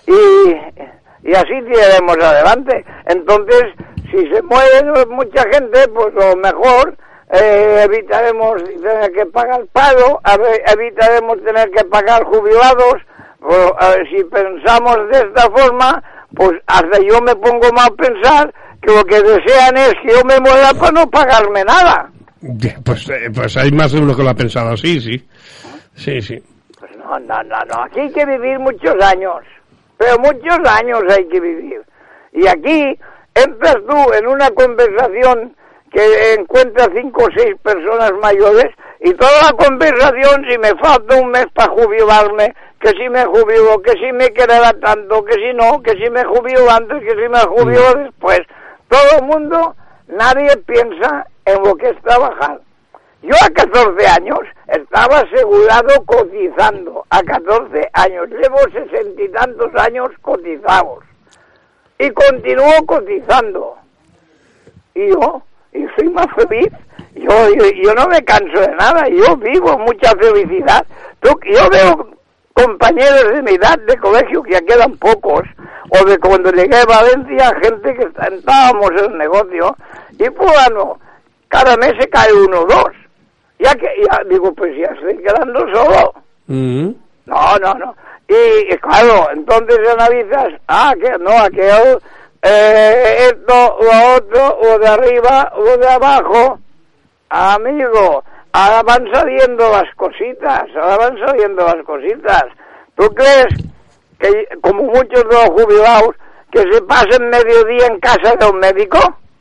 y, y así tiraremos adelante. Entonces, si se muere mucha gente, pues lo mejor... Eh, evitaremos tener que pagar paro, evitaremos tener que pagar jubilados. Pues, a ver, si pensamos de esta forma, pues hasta yo me pongo mal a pensar que lo que desean es que yo me muera para no pagarme nada. Pues, eh, pues hay más de uno que lo ha pensado así, sí. Sí, sí. Pues no, no, no, no. Aquí hay que vivir muchos años, pero muchos años hay que vivir. Y aquí entras tú en una conversación que encuentra cinco o seis personas mayores y toda la conversación, si me falta un mes para jubilarme, que si me jubilo, que si me quedará tanto, que si no, que si me jubilo antes, que si me jubilo después. Todo el mundo, nadie piensa en lo que es trabajar. Yo a catorce años estaba asegurado cotizando, a catorce años, llevo sesenta y tantos años cotizados y continúo cotizando. Y yo... y soy más feliz. Yo, yo yo no me canso de nada, yo vivo mucha felicidad. Tú, yo veo compañeros de mi edad de colegio que ya quedan pocos, o de cuando llegué a Valencia, gente que estábamos en el negocio, y pues bueno, cada mes se cae uno o dos. Ya que, ya digo, pues ya estoy quedando solo. Mm-hmm. No, no, no. Y, y claro, entonces analizas, ah, que no, aquello... Eh, esto, lo otro, lo de arriba, lo de abajo, amigo, ahora van saliendo las cositas, ahora van saliendo las cositas. ¿Tú crees que, como muchos de los jubilados, que se pasen medio día en casa de un médico?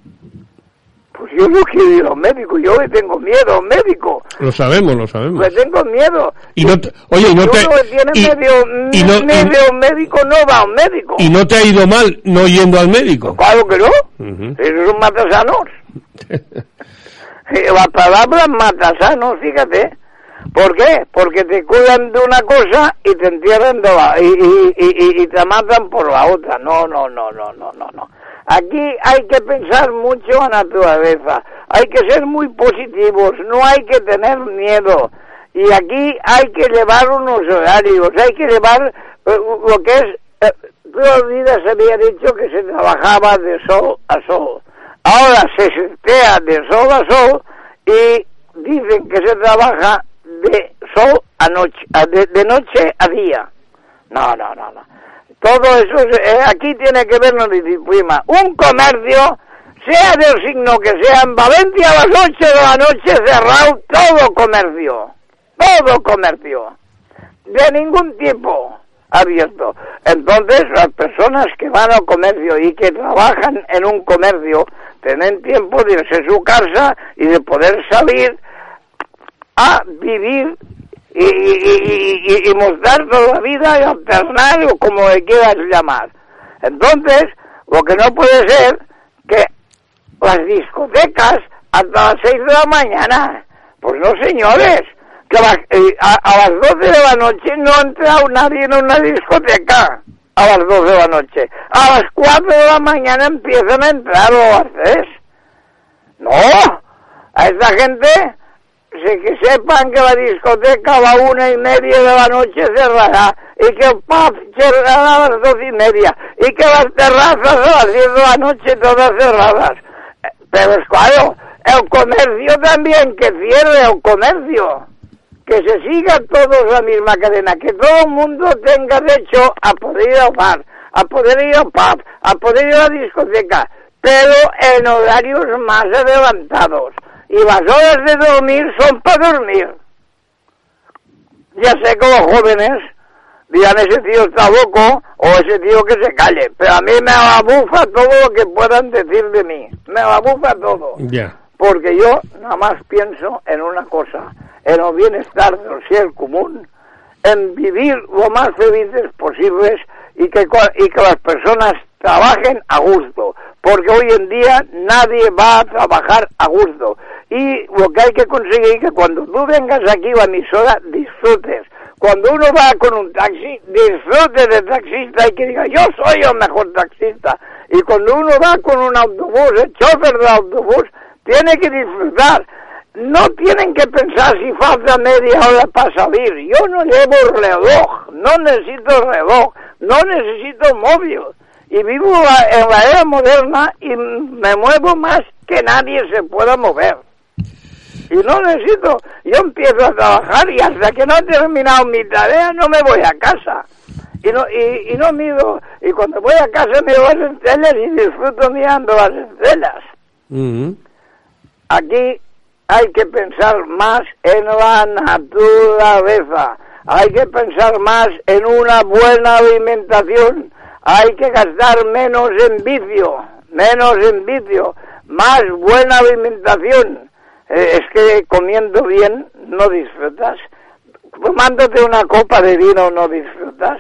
Pues yo no quiero ir a un médico, yo le tengo miedo a un médico. Lo sabemos, lo sabemos. Le tengo miedo. Y no te, oye, y no te... Uno que tiene y, medio, y no, medio y, médico no va a un médico. ¿Y no te ha ido mal no yendo al médico? Claro que no. Uh-huh. Esos son matasanos. La palabra matasanos, fíjate. ¿Por qué? Porque te cuidan de una cosa y te entierran de la... Y, y, y, y te matan por la otra. No, no, no, no, no, no, no. Aquí hay que pensar mucho a naturaleza, hay que ser muy positivos, no hay que tener miedo. Y aquí hay que llevar unos horarios, hay que llevar eh, lo que es... Eh, toda la vida se había dicho que se trabajaba de sol a sol. Ahora se setea de sol a sol y dicen que se trabaja de sol a noche, de, de noche a día. No, no, no, no. Todo eso, eh, aquí tiene que ver la disciplina. Un comercio, sea del signo que sea, en Valencia a las ocho de la noche cerrado todo comercio. Todo comercio. De ningún tipo abierto. Entonces, las personas que van al comercio y que trabajan en un comercio, tienen tiempo de irse a su casa y de poder salir a vivir Y, y, y, y mostrar toda la vida y alternar o como le quieras llamar. Entonces, lo que no puede ser que las discotecas hasta las seis de la mañana, pues no señores, que a, a, a las doce de la noche no ha entrado nadie en una discoteca a las doce de la noche, a las cuatro de la mañana empiezan a entrar o a las tres. No, a esta gente... que sepan que la discoteca a la una y media de la noche cerrará y que el pub cerrará a las dos y media y que las terrazas a las diez de la noche todas cerradas. Pero es claro, el comercio también, que cierre el comercio, que se siga todos la misma cadena, que todo el mundo tenga derecho a poder ir al bar, a poder ir al pub, a poder ir a la discoteca, pero en horarios más adelantados. Y las horas de dormir son para dormir. Ya sé que los jóvenes dirán, ese tío está loco, o ese tío que se calle, pero a mí me abufa todo lo que puedan decir de mí, me abufa todo. Ya. Yeah. Porque yo nada más pienso en una cosa, en el bienestar del ser común, en vivir lo más felices posibles y que, y que las personas trabajen a gusto, porque hoy en día nadie va a trabajar a gusto. Y lo que hay que conseguir es que cuando tú vengas aquí a la emisora, disfrutes. Cuando uno va con un taxi, disfrute de taxista y que diga, yo soy el mejor taxista. Y cuando uno va con un autobús, el chofer del autobús, tiene que disfrutar. No tienen que pensar si falta media hora para salir. Yo no llevo reloj, no necesito reloj, no necesito móvil. Y vivo en la era moderna y me muevo más que nadie se pueda mover. Y no necesito, yo empiezo a trabajar y hasta que no he terminado mi tarea no me voy a casa. Y no y, y no miro, y cuando voy a casa miro las estrellas y disfruto mirando las estrellas. Mm-hmm. Aquí hay que pensar más en la naturaleza, hay que pensar más en una buena alimentación, hay que gastar menos en vicio, menos en vicio, más buena alimentación. Eh, es que comiendo bien no disfrutas, tomándote una copa de vino no disfrutas,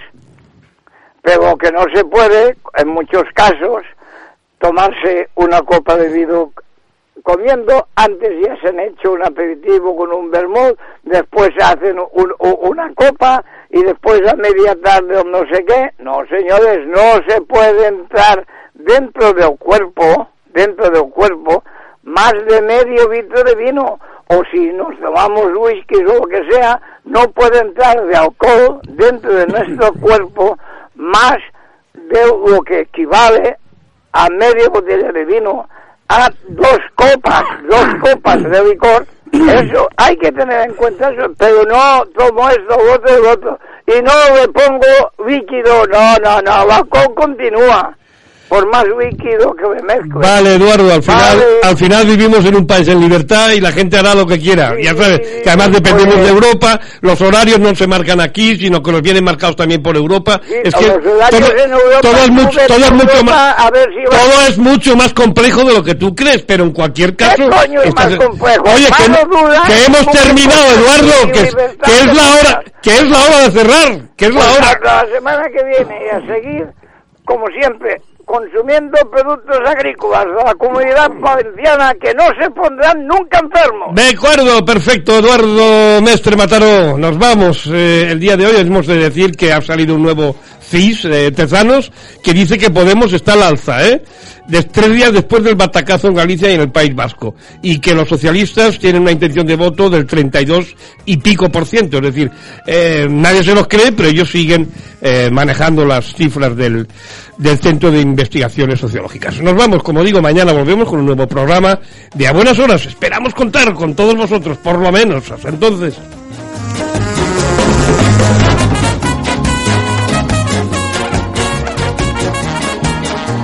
pero que no se puede, en muchos casos, tomarse una copa de vino comiendo, antes ya se han hecho un aperitivo con un vermut, después hacen un, un, una copa y después a media tarde o no sé qué. No, señores, no se puede entrar dentro del cuerpo, dentro del cuerpo, más de medio litro de vino, o si nos tomamos whisky o lo que sea, no puede entrar de alcohol dentro de nuestro cuerpo más de lo que equivale a media botella de vino, a dos copas, dos copas de licor. Eso hay que tener en cuenta eso, pero no tomo esto, lo otro y lo otro, y no le pongo líquido, no, no, no, el alcohol continúa. Por más líquido que me mezclo. Vale, Eduardo, al final vale. al final vivimos en un país en libertad y la gente hará lo que quiera. Sí, ya sabes, sí, que además dependemos pues, de Europa, los horarios no se marcan aquí, sino que los vienen marcados también por Europa. Sí, es que todo, Europa, todo, es mucho, todo es mucho más, si todo es mucho más complejo de lo que tú crees, pero en cualquier caso... ¿Qué coño es más complejo? Oye, que, no, que hemos terminado, Eduardo, que, que es la hora, que es la hora de cerrar, que es pues la hora. La semana que viene y a seguir, como siempre, consumiendo productos agrícolas de la Comunidad Valenciana, que no se pondrán nunca enfermos. De acuerdo, perfecto, Eduardo Mestre Mataró. Nos vamos. Eh, el día de hoy hemos de decir que ha salido un nuevo C I S, eh, Tezanos, que dice que Podemos está al alza, ¿eh? De tres días después del batacazo en Galicia y en el País Vasco. Y que los socialistas tienen una intención de voto del treinta y dos y pico por ciento. Es decir, eh, nadie se los cree, pero ellos siguen eh, manejando las cifras del, del Centro de Investigaciones Sociológicas. Nos vamos, como digo, mañana volvemos con un nuevo programa de A Buenas Horas. Esperamos contar con todos vosotros, por lo menos. Hasta entonces.